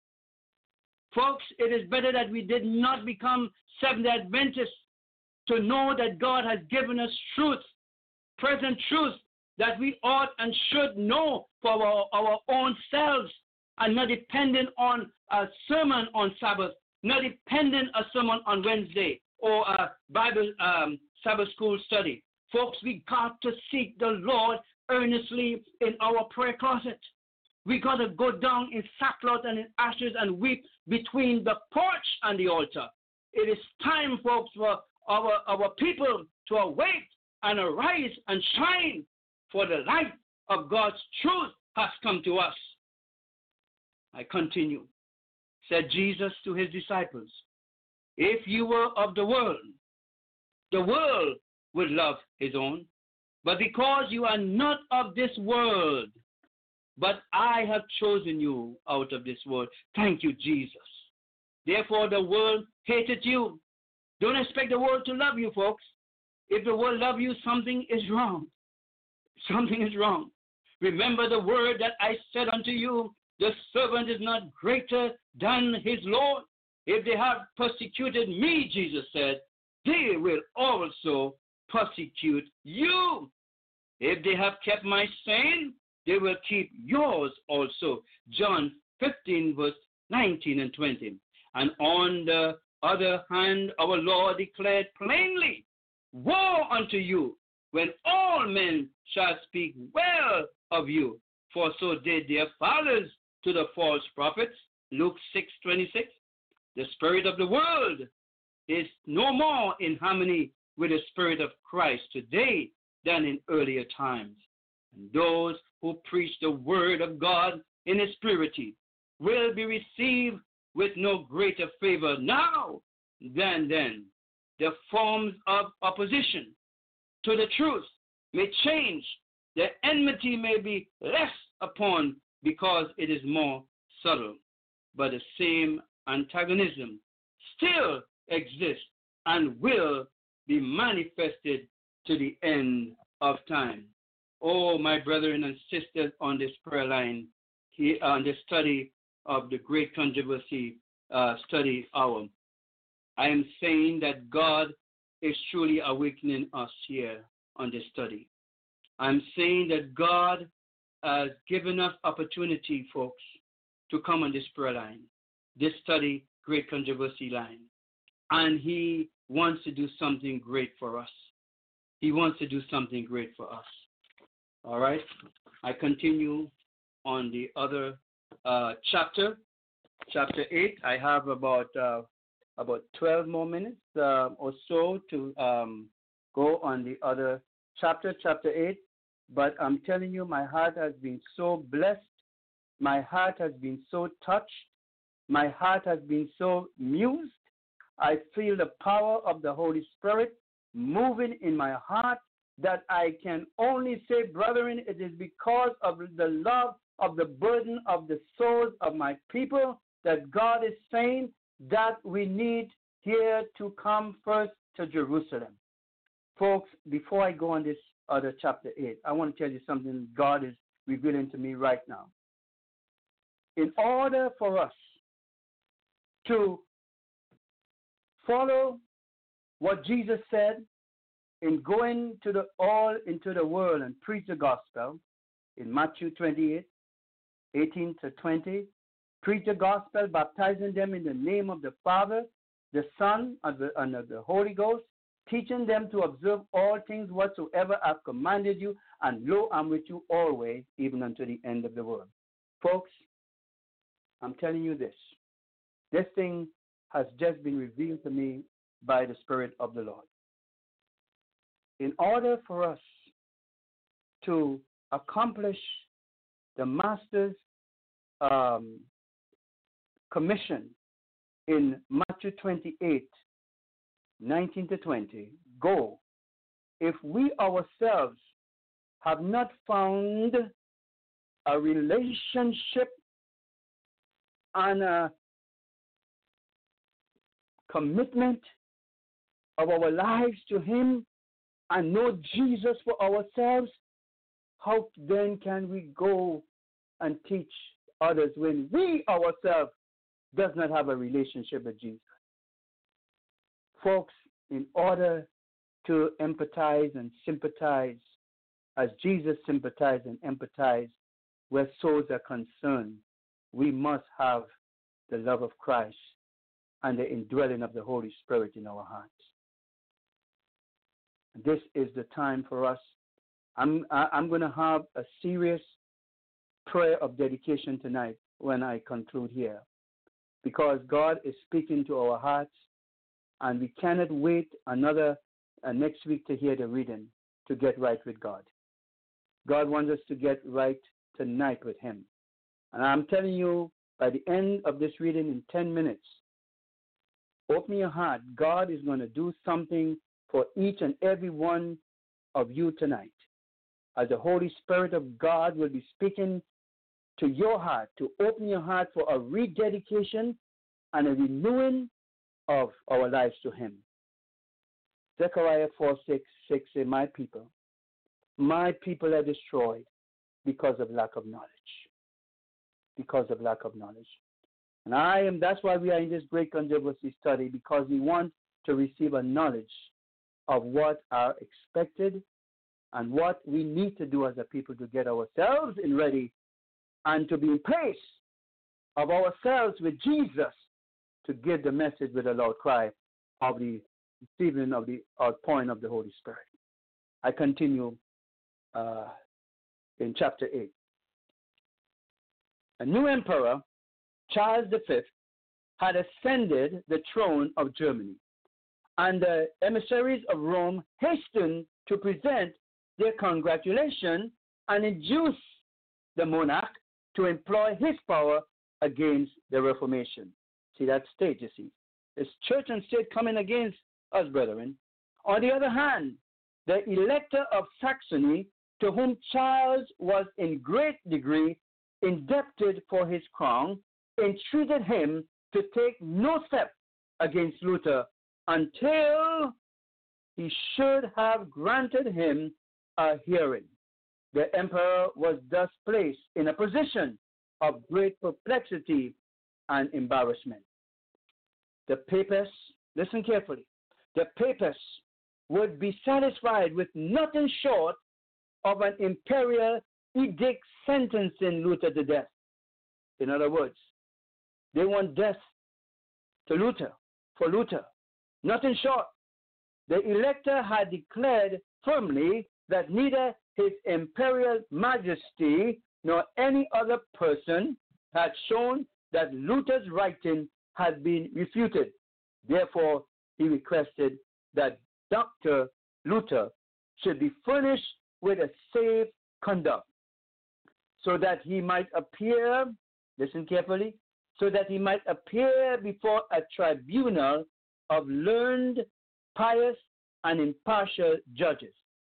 D: Folks, it is better that we did not become Seventh-day Adventists, to know that God has given us truth, present truth, that we ought and should know for our, our own selves, and not dependent on a sermon on Sabbath, not dependent on a sermon on Wednesday or a Bible um, Sabbath school study. Folks, we got to seek the Lord earnestly in our prayer closet. We got to go down in sackcloth and in ashes and weep between the porch and the altar. It is time, folks, for our, our people to awake and arise and shine, for the light of God's truth has come to us. I continue. Said Jesus to his disciples, if you were of the world, the world would love his own. But because you are not of this world, but I have chosen you out of this world. Thank you, Jesus. Therefore, the world hated you. Don't expect the world to love you, folks. If the world loves you, something is wrong. Something is wrong. Remember the word that I said unto you, the servant is not greater than his Lord. If they have persecuted me, Jesus said, they will also persecute you. If they have kept my saying, they will keep yours also. John fifteen, verse nineteen and twenty. And on the other hand, our Lord declared plainly, woe unto you, when all men shall speak well of you, for so did their fathers to the false prophets. Luke six twenty-six. The spirit of the world is no more in harmony with the spirit of Christ today than in earlier times. And those who preach the word of God in his purity will be received with no greater favor now than then. The forms of opposition to the truth may change. The enmity may be less upon because it is more subtle. But the same antagonism still exists and will be manifested to the end of time. Oh, my brethren and sisters on this prayer line, here on the study of the Great Controversy uh, study hour, I am saying that God is truly awakening us here on this study. I'm saying that God has given us opportunity, folks, to come on this prayer line, this study, Great Controversy line. And he wants to do something great for us. He wants to do something great for us. All right? I continue on the other uh, chapter, chapter eight. I have about uh, about twelve more minutes uh, or so to um, go on the other chapter, chapter eight. But I'm telling you, my heart has been so blessed. My heart has been so touched. My heart has been so mused. I feel the power of the Holy Spirit moving in my heart that I can only say, brethren, it is because of the love of the burden of the souls of my people that God is saying that we need here to come first to Jerusalem. Folks, before I go on this other chapter eight, I want to tell you something God is revealing to me right now. In order for us to follow what Jesus said in going to the all into the world and preach the gospel in Matthew twenty-eight, eighteen to twenty, preach the gospel, baptizing them in the name of the Father, the Son, and the, and the Holy Ghost, teaching them to observe all things whatsoever I've commanded you, and lo, I'm with you always, even unto the end of the world. Folks, I'm telling you this. This thing has just been revealed to me by the Spirit of the Lord. In order for us to accomplish the Master's um, commission in Matthew twenty-eight, nineteen to twenty, go, if we ourselves have not found a relationship and a commitment of our lives to him and know Jesus for ourselves, how then can we go and teach others when we ourselves does not have a relationship with Jesus? Folks, in order to empathize and sympathize as Jesus sympathized and empathized where souls are concerned, we must have the love of Christ and the indwelling of the Holy Spirit in our hearts. This is the time for us. I'm, I'm going to have a serious prayer of dedication tonight when I conclude here, because God is speaking to our hearts, and we cannot wait another uh, next week to hear the reading to get right with God. God wants us to get right tonight with him. And I'm telling you, by the end of this reading in ten minutes, open your heart. God is going to do something for each and every one of you tonight, as the Holy Spirit of God will be speaking to your heart, to open your heart for a rededication and a renewing of our lives to him. Zechariah four six six say, my people, my people are destroyed because of lack of knowledge. Because of lack of knowledge. And I am, that's why we are in this great controversy study, because we want to receive a knowledge of what are expected and what we need to do as a people to get ourselves in ready and to be in place of ourselves with Jesus to give the message with a loud cry of the receiving of the outpouring of the Holy Spirit. I continue uh, in chapter eight. A new emperor, Charles the Fifth, had ascended the throne of Germany, and the emissaries of Rome hastened to present their congratulations and induce the monarch to employ his power against the Reformation. See that state, you see. It's church and state coming against us, brethren. On the other hand, the Elector of Saxony, to whom Charles was in great degree indebted for his crown, entreated him to take no step against Luther until he should have granted him a hearing. The emperor was thus placed in a position of great perplexity and embarrassment. The papists, listen carefully, the papists would be satisfied with nothing short of an imperial edict sentencing Luther to death. In other words, they want death to Luther, for Luther. Nothing short. The elector had declared firmly that neither his imperial majesty nor any other person had shown that Luther's writing had been refuted. Therefore, he requested that Doctor Luther should be furnished with a safe conduct so that he might appear, listen carefully, so that he might appear before a tribunal of learned, pious, and impartial judges.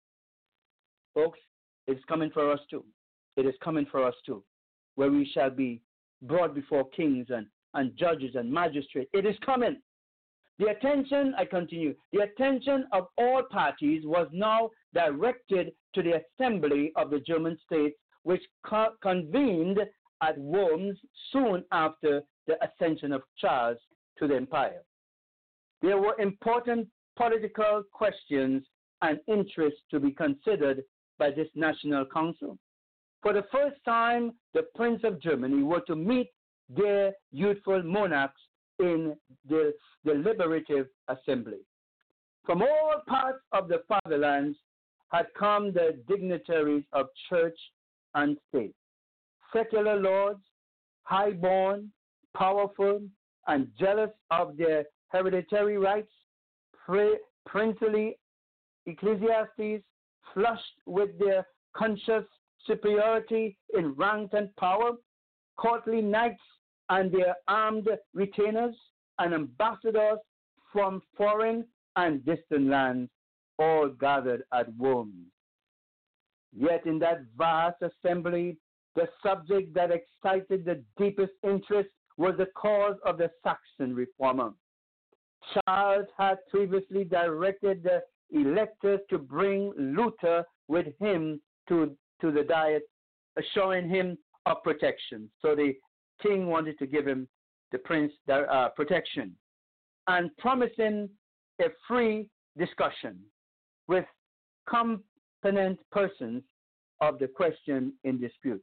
D: Folks, it's coming for us too. It is coming for us too, where we shall be brought before kings and, and judges and magistrates. It is coming. The attention, I continue, the attention of all parties was now directed to the assembly of the German states, which co- convened at Worms soon after the ascension of Charles to the empire. There were important political questions and interests to be considered by this national council. For the first time, the Prince of Germany were to meet their youthful monarchs in the deliberative assembly. From all parts of the fatherlands had come the dignitaries of church and state, secular lords, high-born, powerful, and jealous of their hereditary rights, pri- princely ecclesiastes, flushed with their conscious superiority in rank and power, courtly knights and their armed retainers, and ambassadors from foreign and distant lands, all gathered at Worms. Yet in that vast assembly, the subject that excited the deepest interest was the cause of the Saxon reformer. Charles had previously directed the electors to bring Luther with him to, to the Diet, assuring him of protection. So the king wanted to give him, the prince, uh, protection, and promising a free discussion with competent persons of the question in dispute.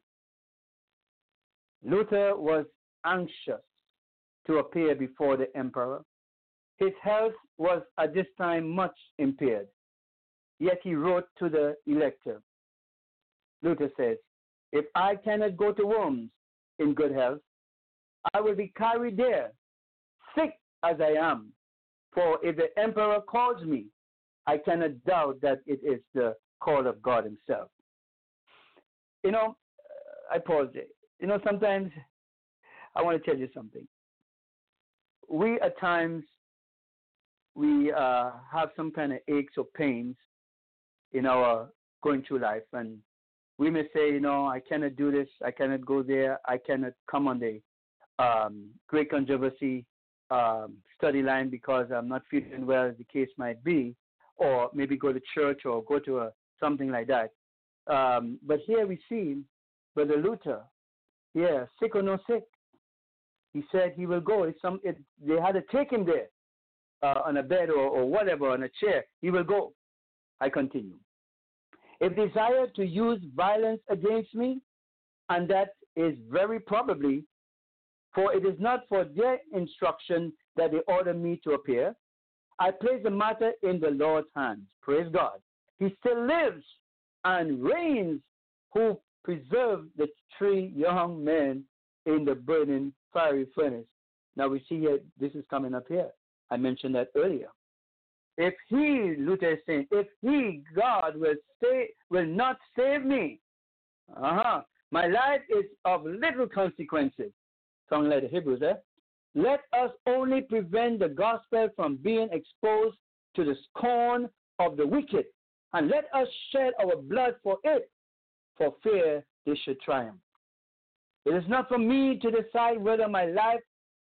D: Luther was anxious to appear before the emperor. His health was at this time much impaired. Yet he wrote to the elector. Luther says, "If I cannot go to Worms in good health, I will be carried there, sick as I am. For if the emperor calls me, I cannot doubt that it is the call of God himself." You know, I pause there. You know, sometimes I want to tell you something. We at times, we uh, have some kind of aches or pains in our going through life. And we may say, you know, I cannot do this, I cannot go there, I cannot come on the um, great controversy
E: um, study line because I'm not feeling well, as the case might be, or maybe go to church or go to a, something like that. Um, but here we see Brother Luther, yeah, sick or no sick. He said he will go. It's some, it, they had to take him there uh, on a bed or, or whatever, on a chair. He will go. I continue. If desire to use violence against me, and that is very probably, for it is not for their instruction that they order me to appear, I place the matter in the Lord's hands. Praise God. He still lives and reigns, who preserved the three young men in the burning fiery furnace. Now we see here, this is coming up here. I mentioned that earlier. If he, Luther is saying, if he, God, will stay, will not save me, uh-huh, my life is of little consequences. Something like the Hebrews, eh? Let us only prevent the gospel from being exposed to the scorn of the wicked, and let us shed our blood for it, for fear they should triumph. It is not for me to decide whether my life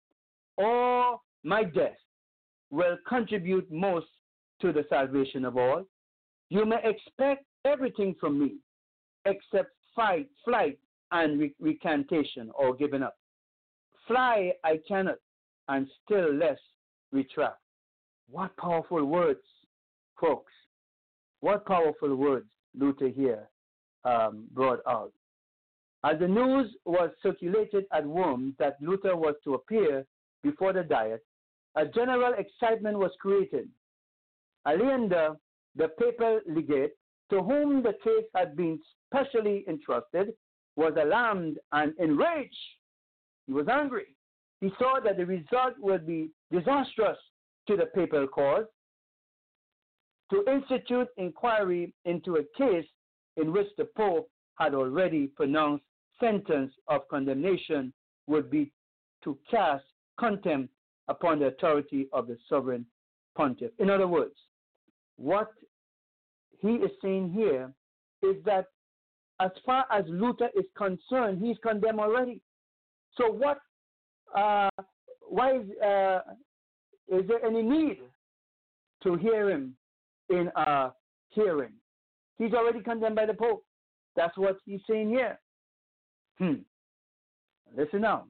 E: or my death will contribute most to the salvation of all. You may expect everything from me except fight, flight and re- recantation or giving up. Fly I cannot, and still less retract. What powerful words, folks. What powerful words Luther here um, brought out. As the news was circulated at Worms that Luther was to appear before the Diet, a general excitement was created. Aleander, the papal legate, to whom the case had been specially entrusted, was alarmed and enraged. He was angry. He saw that the result would be disastrous to the papal cause. To institute inquiry into a case in which the Pope had already pronounced sentence of condemnation would be to cast contempt upon the authority of the sovereign pontiff. In other words, what he is saying here is that as far as Luther is concerned, he's condemned already. So what, uh, why is, uh, is there any need to hear him in a hearing? He's already condemned by the Pope. That's what he's saying here. Hmm. Listen now.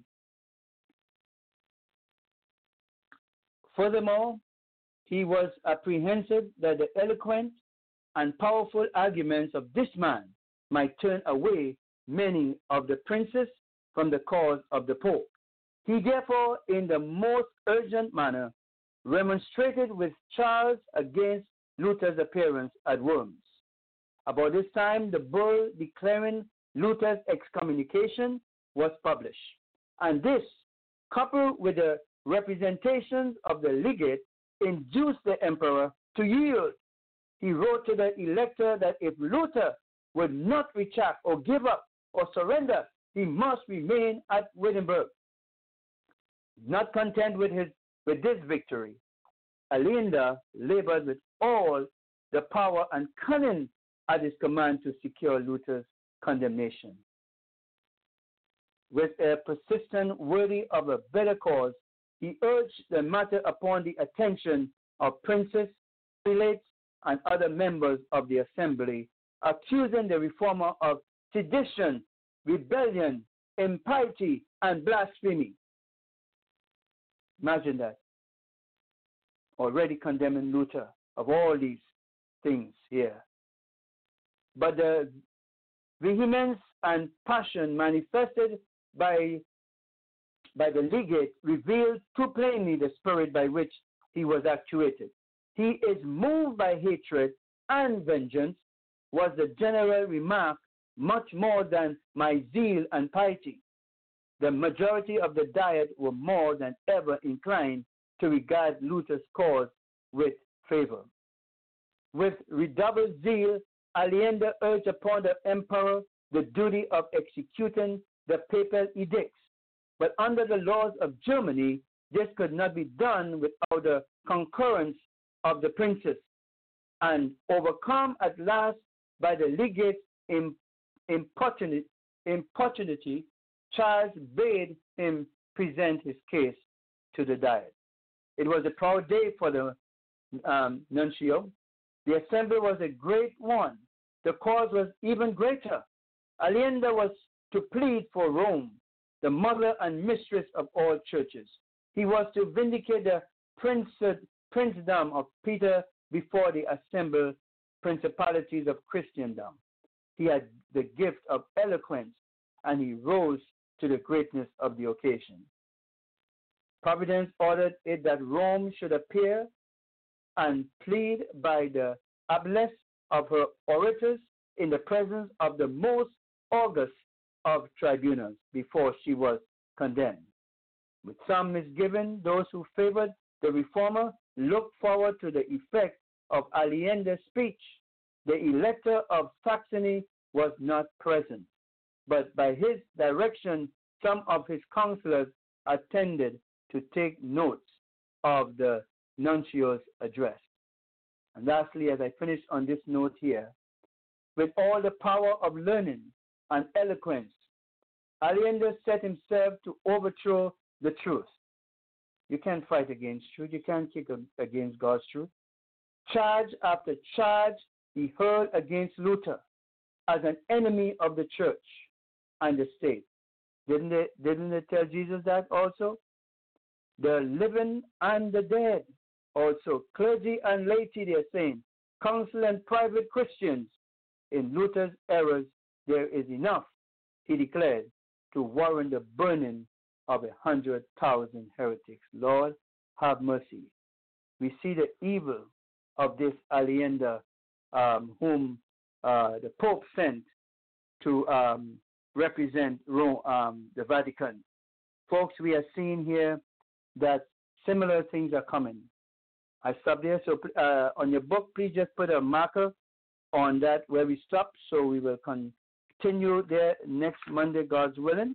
E: Furthermore, he was apprehensive that the eloquent and powerful arguments of this man might turn away many of the princes from the cause of the Pope. He therefore, in the most urgent manner, remonstrated with Charles against Luther's appearance at Worms. About this time, the bull declaring Luther's excommunication was published, and this, coupled with the representations of the legate, induced the emperor to yield. He wrote to the elector that if Luther would not retract or give up or surrender, he must remain at Wittenberg. Not content with his with this victory, Aleander labored with all the power and cunning at his command to secure Luther's condemnation. With a persistence worthy of a better cause, he urged the matter upon the attention of princes, prelates, and other members of the assembly, accusing the reformer of sedition, rebellion, impiety, and blasphemy. Imagine that. Already condemning Luther of all these things here. But the vehemence and passion manifested by, by the legate revealed too plainly the spirit by which he was actuated. He is moved by hatred and vengeance, was the general remark, much more than my zeal and piety. The majority of the Diet were more than ever inclined to regard Luther's cause with favor. With redoubled zeal, Aleander urged upon the emperor the duty of executing the papal edicts. But under the laws of Germany, this could not be done without the concurrence of the princes. And overcome at last by the legate's importunity, importunity, Charles bade him present his case to the Diet. It was a proud day for the um, nuncio. The assembly was a great one. The cause was even greater. Aleander was to plead for Rome, the mother and mistress of all churches. He was to vindicate the princedom of Peter before the assembled principalities of Christendom. He had the gift of eloquence, and he rose to the greatness of the occasion. Providence ordered it that Rome should appear and plead by the ablest of her orators in the presence of the most august of tribunals before she was condemned. With some misgiving, those who favored the reformer looked forward to the effect of Aleander's speech. The elector of Saxony was not present, but by his direction, some of his counselors attended to take notes of the nuncio's address. And lastly, as I finish on this note here, with all the power of learning and eloquence, Aleander set himself to overthrow the truth. You can't fight against truth. You can't kick against God's truth. Charge after charge he hurled against Luther as an enemy of the church and the state. Didn't they, didn't they tell Jesus that also? The living and the dead also, clergy and laity, they are saying, council and private Christians. In Luther's errors, there is enough, he declared, to warrant the burning of a hundred thousand heretics. Lord, have mercy. We see the evil of this Aleander, um, whom uh, the Pope sent to um, represent Rome, um, the Vatican. Folks, we are seeing here that similar things are coming. I stop there. So uh, on your book, please just put a marker on that where we stop, so we will continue there next Monday, God's willing.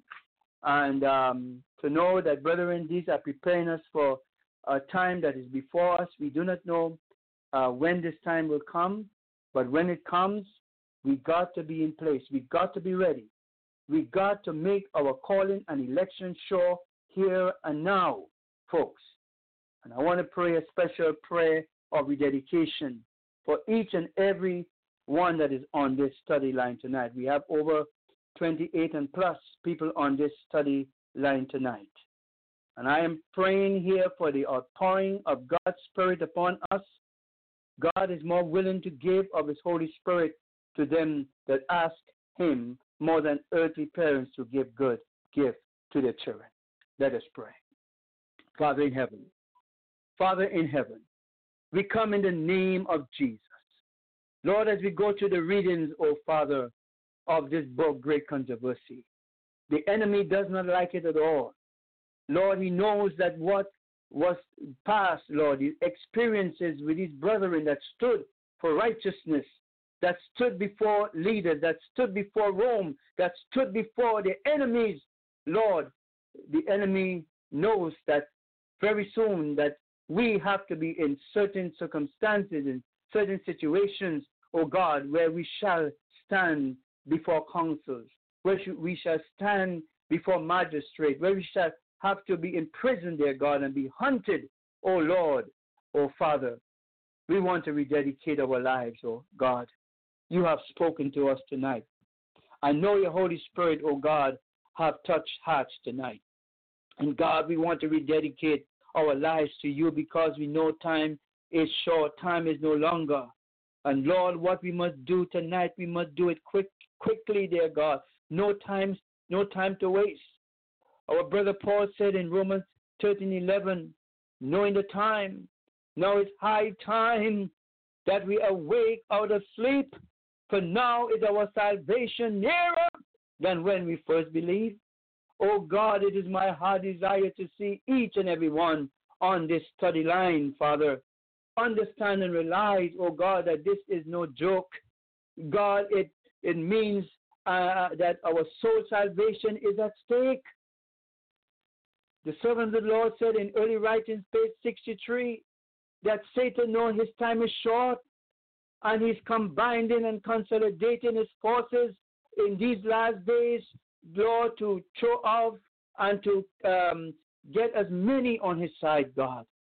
E: And um, to know that, brethren, these are preparing us for a time that is before us. We do not know uh, when this time will come, but when it comes, we got to be in place. We got to be ready. We got to make our calling and election sure here and now, folks. And I want to pray a special prayer of rededication for each and every one that is on this study line tonight. We have over twenty-eight and plus people on this study line tonight. And I am praying here for the outpouring of God's Spirit upon us. God is more willing to give of His Holy Spirit to them that ask Him more than earthly parents to give good gift to their children. Let us pray. Father in heaven, Father in heaven, we come in the name of Jesus. Lord, as we go to the readings, O Father, of this book, Great Controversy, the enemy does not like it at all. Lord, he knows that what was past, Lord, his experiences with his brethren that stood for righteousness, that stood before leaders, that stood before Rome, that stood before the enemies, Lord, the enemy knows that very soon that we have to be in certain circumstances, in certain situations, O God, where we shall stand before councils, where we shall stand before magistrates, where we shall have to be imprisoned, dear God, and be hunted, O Lord, O Father. We want to rededicate our lives, O God. You have spoken to us tonight. I know your Holy Spirit, O God, have touched hearts tonight. And God, we want to rededicate our lives to you because we know time is short, time is no longer. And Lord, what we must do tonight, we must do it quick, quickly, dear God. No time, no time to waste. Our brother Paul said in Romans thirteen eleven, knowing the time, now it's high time that we awake out of sleep, for now is our salvation nearer than when we first believed. Oh God, it is my heart desire to see each and every one on this study line, Father, understand and realize, oh God, that this is no joke. God, it, it means uh, that our soul salvation is at stake. The servant of the Lord said in early writings, page sixty-three, that Satan knows his time is short, and he's combining and consolidating his forces in these last days, Lord, to throw off and to um, get as many on his side, God.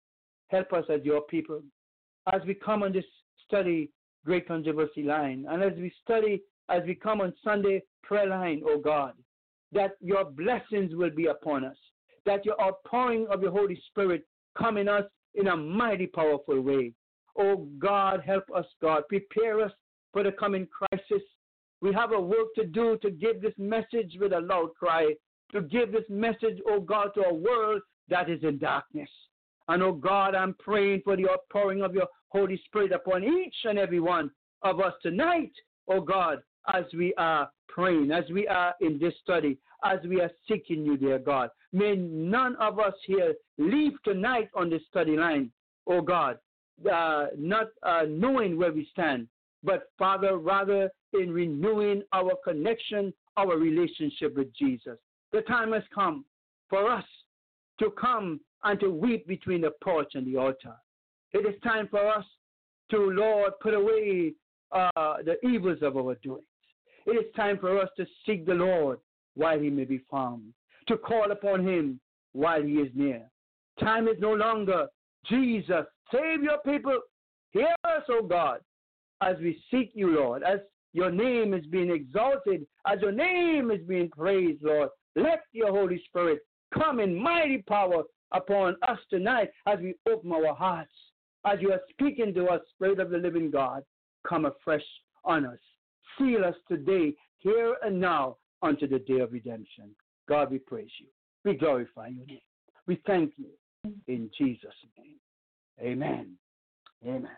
E: help us as your people. As we come on this study, Great Controversy line, and as we study, as we come on Sunday prayer line, oh God, that your blessings will be upon us, that your outpouring of your Holy Spirit come in us in a mighty, powerful way. Oh God, help us, God. Prepare us for the coming crisis. We have a work to do to give this message with a loud cry, to give this message, oh God, to a world that is in darkness. And oh God, I'm praying for the outpouring of your Holy Spirit upon each and every one of us tonight, oh God, as we are praying, as we are in this study, as we are seeking you, dear God. May none of us here leave tonight on this study line, oh God, uh, not uh, knowing where we stand, but Father, rather in renewing our connection, our relationship with Jesus. The time has come for us to come and to weep between the porch and the altar. It is time for us to, Lord, put away uh, the evils of our doings. It is time for us to seek the Lord while he may be found, to call upon him while he is near. Time is no longer, Jesus, save your people. Hear us, O God, as we seek you, Lord, as your name is being exalted, as your name is being praised, Lord. Let your Holy Spirit come in mighty power upon us tonight as we open our hearts. As you are speaking to us, Spirit of the living God, come afresh on us. Seal us today, here and now, unto the day of redemption. God, we praise you. We glorify your name. We thank you in Jesus' name. Amen. Amen.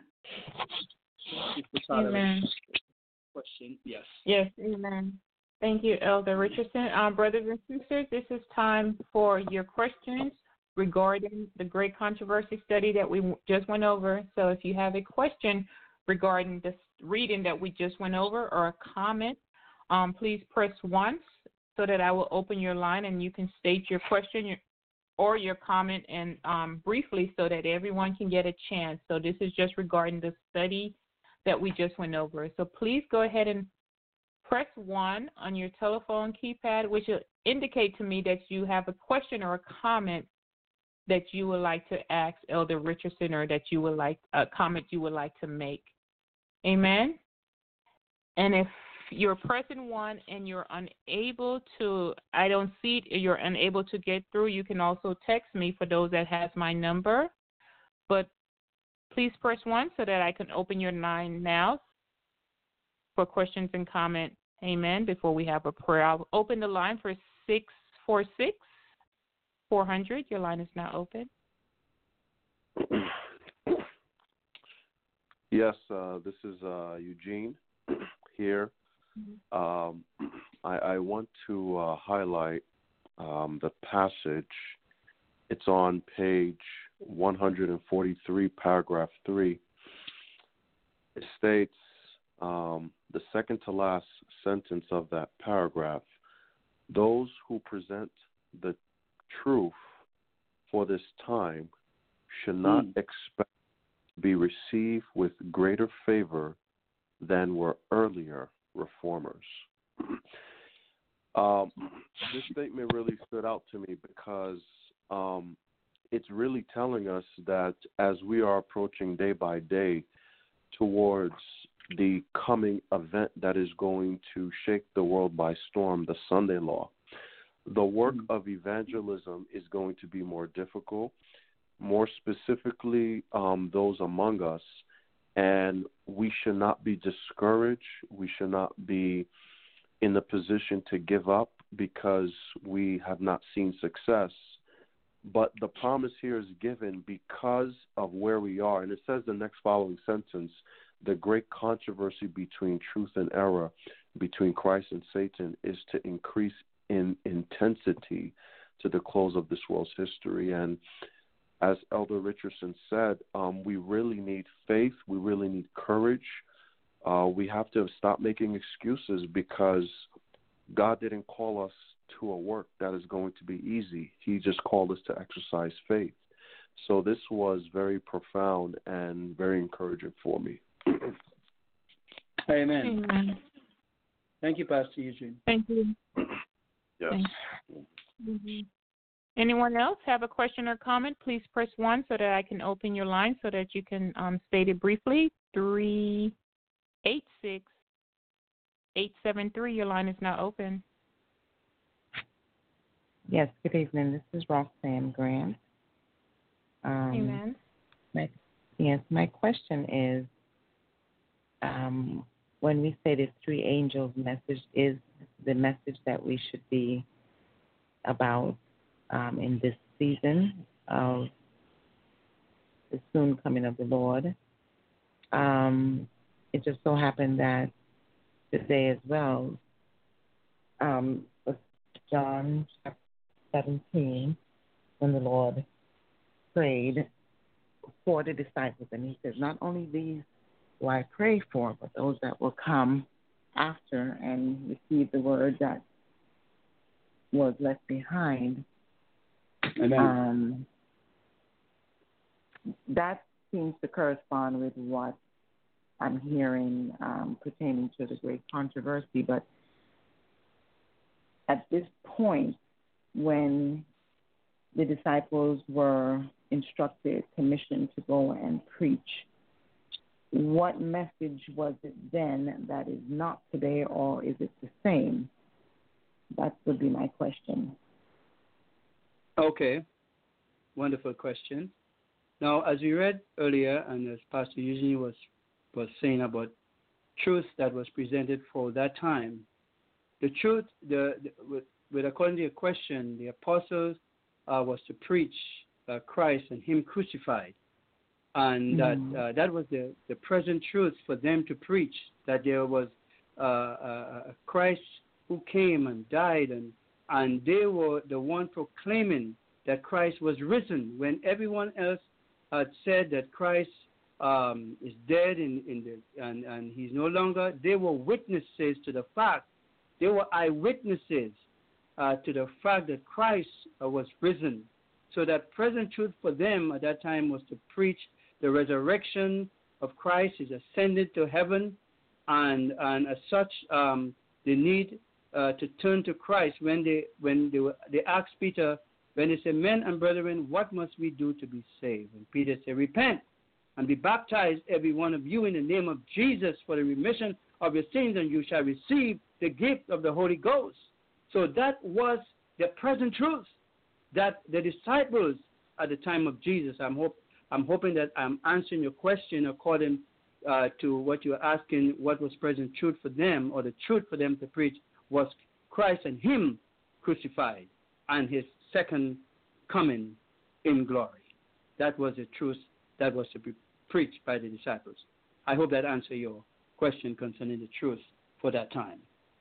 B: Amen.
D: Question? Yes.
B: Yes, amen. Thank you, Elder Richardson. Um, brothers and sisters, this is time for your questions regarding the Great Controversy study that we just went over. So if you have a question regarding this reading that we just went over or a comment, um, please press once so that I will open your line and you can state your question or your comment and um, briefly so that everyone can get a chance. So this is just regarding the study that we just went over. So please go ahead and press one on your telephone keypad, which will indicate to me that you have a question or a comment that you would like to ask Elder Richardson or that you would like a comment you would like to make. Amen. And if you're pressing one and you're unable to, I don't see it, you're unable to get through, you can also text me for those that has my number. But please press one so that I can open your line now for questions and comments. Amen. Before we have a prayer, I'll open the line for six four six, four hundred. Your line is now open.
F: Yes, uh, this is uh, Eugene here. Um, I, I want to uh, highlight um, the passage. It's on page one forty-three, paragraph three. It states, um, the second to last sentence of that paragraph, those who present the truth for this time should not mm. expect to be received with greater favor than were earlier reformers. Um, this statement really stood out to me because um, it's really telling us that as we are approaching day by day towards the coming event that is going to shake the world by storm, the Sunday Law, the work of evangelism is going to be more difficult, more specifically um, those among us, and we should not be discouraged. We should not be in the position to give up because we have not seen success. But the promise here is given because of where we are. And it says the next following sentence, the great controversy between truth and error, between Christ and Satan, is to increase in intensity to the close of this world's history. And as Elder Richardson said, um, we really need faith. We really need courage. Uh, we have to stop making excuses because God didn't call us to a work that is going to be easy. He just called us to exercise faith. So this was very profound and very encouraging for me.
E: Amen.
B: Amen.
E: Thank you, Pastor Eugene.
B: Thank you.
F: Yes.
B: Mm-hmm. Anyone else have a question or comment? Please press one so that I can open your line so that you can um, state it briefly. three eight six, eight seven three, your line is now open.
G: Yes, good evening. This is Roxanne Grant. Um,
B: Amen.
G: My, yes, my question is, um, when we say this three angels message is the message that we should be about um, in this season of the soon coming of the Lord. Um, it just so happened that today as well, um, was John chapter seventeen, when the Lord prayed for the disciples, and he says, not only these do I pray for, but those that will come after and receive the word that was left behind.
D: Amen.
G: Um, that seems to correspond with what I'm hearing um, pertaining to the great controversy. But at this point, when the disciples were instructed, commissioned to go and preach, what message was it then that is not today, or is it the same? That would be my question.
D: Okay. Wonderful question. Now, as we read earlier, and as Pastor Eugene was, was saying about truth that was presented for that time, the truth, the, the with, with according to your question, the apostles uh, was to preach uh, Christ and Him crucified. And mm-hmm. that uh, that was the, the present truth for them to preach, that there was uh, a, a Christ who came and died, and, and they were the one proclaiming that Christ was risen, when everyone else had said that Christ um, is dead in, in the, and, and he's no longer. They were witnesses to the fact, they were eyewitnesses uh, to the fact that Christ uh, was risen. So that present truth for them at that time was to preach the resurrection of Christ, is ascended to heaven, and and as such, um, they need uh, to turn to Christ. When they when they were, they asked Peter, when they said, "Men and brethren, what must we do to be saved?" And Peter said, "Repent and be baptized, every one of you, in the name of Jesus for the remission of your sins, and you shall receive the gift of the Holy Ghost." So that was the present truth that the disciples at the time of Jesus, I'm hope I'm hoping that I'm answering your question according uh, to what you're asking, what was present truth for them, or the truth for them to preach was Christ and Him crucified and His second coming in glory. That was the truth that was to be preached by the disciples. I hope that answers your question concerning the truth for that time.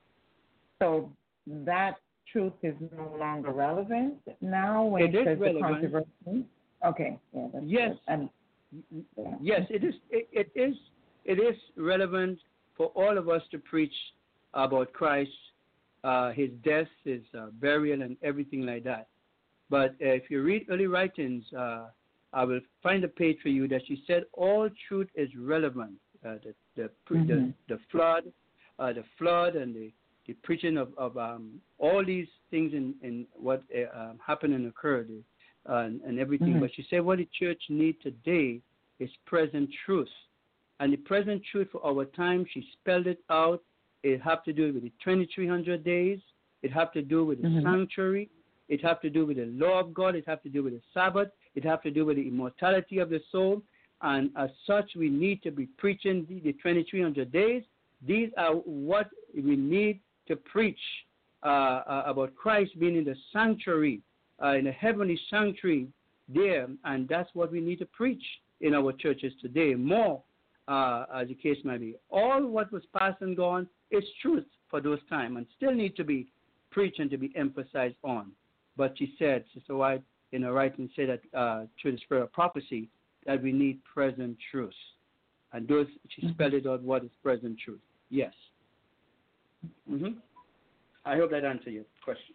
G: So that truth is no longer relevant now when
D: it
G: it says
D: is relevant.
G: The controversy? Okay. Yeah, that's
D: yes.
G: And,
D: yeah. Yes, it is. It, it is. It is relevant for all of us to preach about Christ, uh, His death, His uh, burial, and everything like that. But uh, if you read early writings, uh, I will find a page for you that she said all truth is relevant. Uh, the the, mm-hmm. the the flood, uh, the flood, and the, the preaching of, of um, all these things in, in what uh, um, happened and occurred. Uh, and, and everything. Mm-hmm. But she said what the church needs today is present truth. And the present truth for our time, she spelled it out. It have to do with the twenty-three hundred days. It have to do with the mm-hmm. sanctuary. It have to do with the law of God. It have to do with the Sabbath. It have to do with the immortality of the soul. And as such, we need to be preaching the, the twenty-three hundred days. These are what we need to preach uh, uh, about Christ being in the sanctuary, Uh, in a heavenly sanctuary there, and that's what we need to preach in our churches today, more uh, as the case might be. All what was past and gone is truth for those times and still need to be preached and to be emphasized on. But she said, Sister White, in her writing, said that uh, through the spirit of prophecy, that we need present truth. And those, she mm-hmm. spelled it out, what is present truth. Yes. Mm-hmm. I hope that answers your question.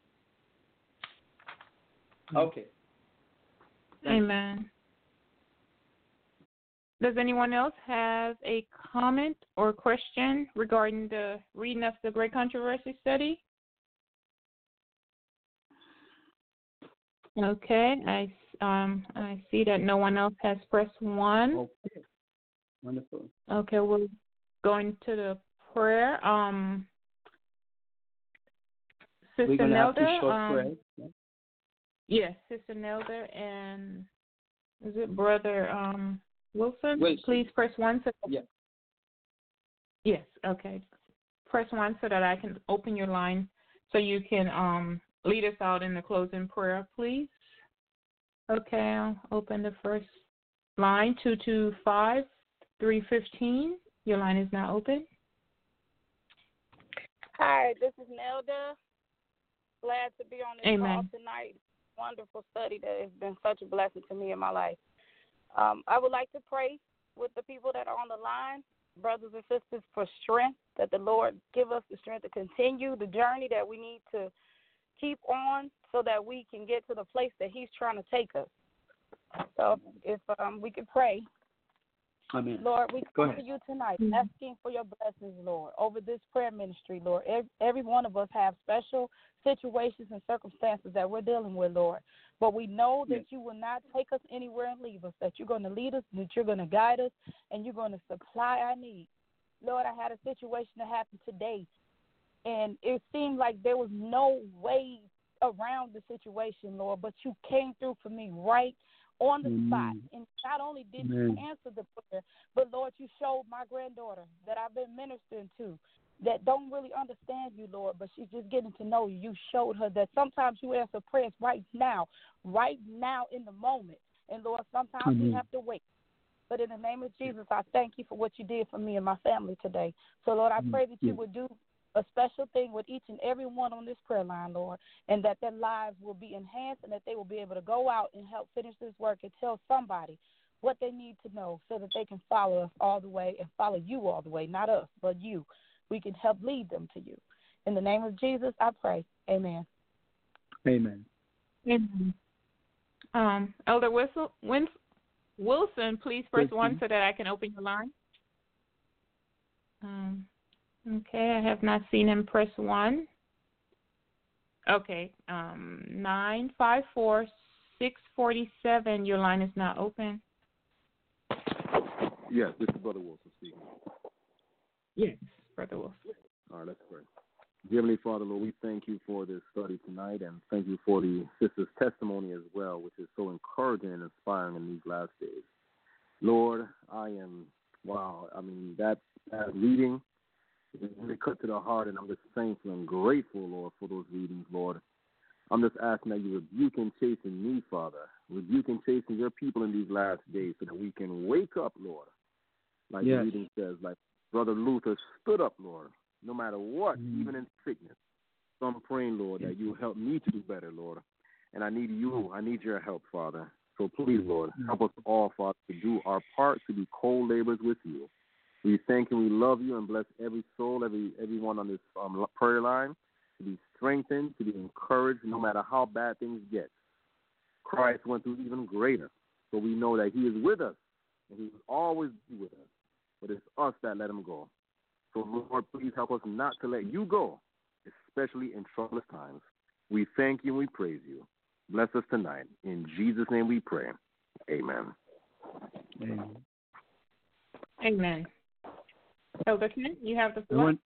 D: Okay.
B: Amen. Does anyone else have a comment or question regarding the reading of the Great Controversy study? Okay, I um I see that no one else has pressed one.
E: Okay. Wonderful.
B: Okay, we're going to the prayer. Um, Sister
E: We're going to have two
B: Nelda.
E: short
B: Um,
E: prayers. Yeah.
B: yes, Sister Nelda and is it Brother um Wilson?
E: Wilson.
B: Please press one. So
E: Yeah.
B: Yes. Okay. Press one so that I can open your line, so you can um lead us out in the closing prayer, please. Okay, I'll open the first line, two two five, three one five. Your line is now open.
H: Hi, this is Nelda. Glad to be on this
B: Amen.
H: call tonight. Wonderful study that has been such a blessing to me in my life. Um, I would like to pray with the people that are on the line, brothers and sisters, for strength, that the Lord give us the strength to continue the journey that we need to keep on so that we can get to the place that he's trying to take us. So if um, we could pray.
E: Amen.
H: Lord, we
E: Go
H: come
E: ahead.
H: to you tonight
B: Mhm.
H: asking for your blessings, Lord, over this prayer ministry, Lord. Every, every one of us have special situations and circumstances that we're dealing with, Lord. But we know that
E: Yes.
H: you will not take us anywhere and leave us, that you're going to lead us, that you're going to guide us, and you're going to supply our needs. Lord, I had a situation that happened today, and it seemed like there was no way around the situation, Lord, but you came through for me right on the
E: Amen.
H: spot. And not only did
E: Amen.
H: you answer the prayer, but, Lord, you showed my granddaughter that I've been ministering to that don't really understand you, Lord, but she's just getting to know you. You showed her that sometimes you answer prayers right now, right now in the moment. And, Lord, sometimes
E: Amen.
H: we have to wait. But in the name of Jesus, I thank you for what you did for me and my family today. So, Lord, I pray that you
E: Yes.
H: would do a special thing with each and every one on this prayer line, Lord, and that their lives will be enhanced and that they will be able to go out and help finish this work and tell somebody what they need to know so that they can follow us all the way and follow you all the way, not us, but you. We can help lead them to you. In the name of Jesus, I pray. Amen.
E: Amen.
B: Amen. Um, Elder Whistle, Win, Wilson, please press
E: Wilson.
B: one so that I can open your line. Um, okay, I have not seen him press one. Okay, um, nine five four six forty seven. Your line is now open.
I: Yes, this is Brother Wilson speaking.
B: Yes, Brother Wilson.
I: All right, let's pray. Heavenly Father, Lord, we thank you for this study tonight, and thank you for the sister's testimony as well, which is so encouraging and inspiring in these last days. Lord, I am, wow, I mean, that, that reading, it really cut to the heart, and I'm just thankful and grateful, Lord, for those readings, Lord. I'm just asking that you rebuke and chasten me, Father. Rebuke and chasten your people in these last days so that we can wake up, Lord. Like
E: Yes.
I: the reading says, like Brother Luther stood up, Lord, no matter what,
E: Mm.
I: even in sickness. So I'm praying, Lord, that you help me to do better, Lord. And I need you. I need your help, Father. So please, Lord, help us all, Father, to do our part to be co-laborers with you. We thank and we love you and bless every soul, every everyone on this um, prayer line to be strengthened, to be encouraged, no matter how bad things get. Christ went through even greater. So we know that he is with us, and he will always be with us. But it's us that let him go. So, Lord, please help us not to let you go, especially in troublous times. We thank you and we praise you. Bless us tonight. In Jesus' name we pray. Amen.
E: Amen.
B: Amen. Elder Kent, you have the
E: I
B: floor.
E: want,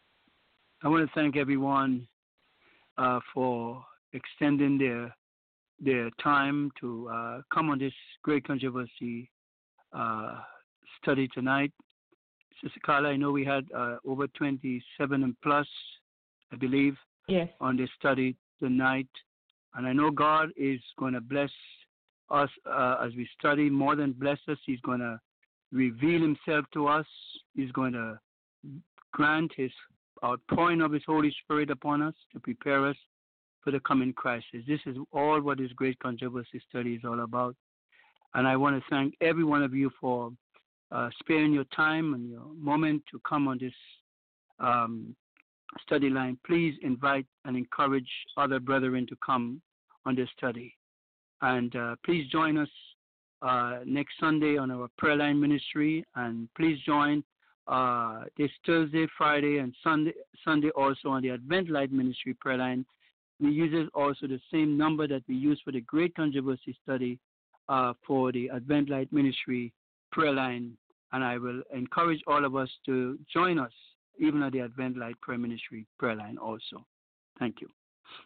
E: I want to thank everyone uh, for extending their their time to uh, come on this great controversy uh, study tonight. Sister Carla, I know we had uh, over twenty-seven and plus, I believe,
B: Yes.
E: on this study tonight. And I know God is going to bless us uh, as we study. More than bless us, he's going to reveal himself to us. He's going to grant his outpouring of his Holy Spirit upon us to prepare us for the coming crisis. This is all what this great controversy study is all about. And I want to thank every one of you for uh, sparing your time and your moment to come on this um, study line. Please invite and encourage other brethren to come on this study. And uh, please join us uh, next Sunday on our prayer line ministry. And please join uh, this Thursday, Friday, and Sunday, Sunday also on the Advent Light Ministry prayer line. we use also the same number that we use for the Great Controversy Study uh, for the Advent Light Ministry prayer line. And I will encourage all of us to join us, even at the Advent Light Prayer Ministry prayer line also. Thank you.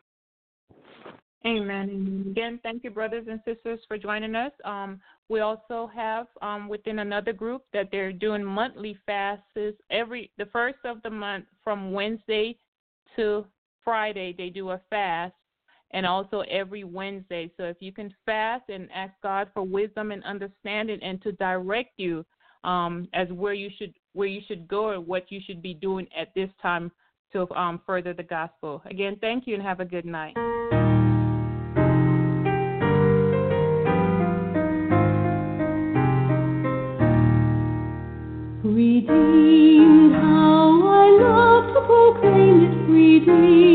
B: Amen. Again, thank you, brothers and sisters, for joining us. Um, we also have um, within another group that they're doing monthly fasts every the first of the month from Wednesday to Friday. They do a fast, and also every Wednesday. So if you can fast and ask God for wisdom and understanding, and to direct you um, as where you should where you should go or what you should be doing at this time to um, further the gospel. Again, thank you and have a good night.
A: Redeemed, how I love to proclaim it, redeemed.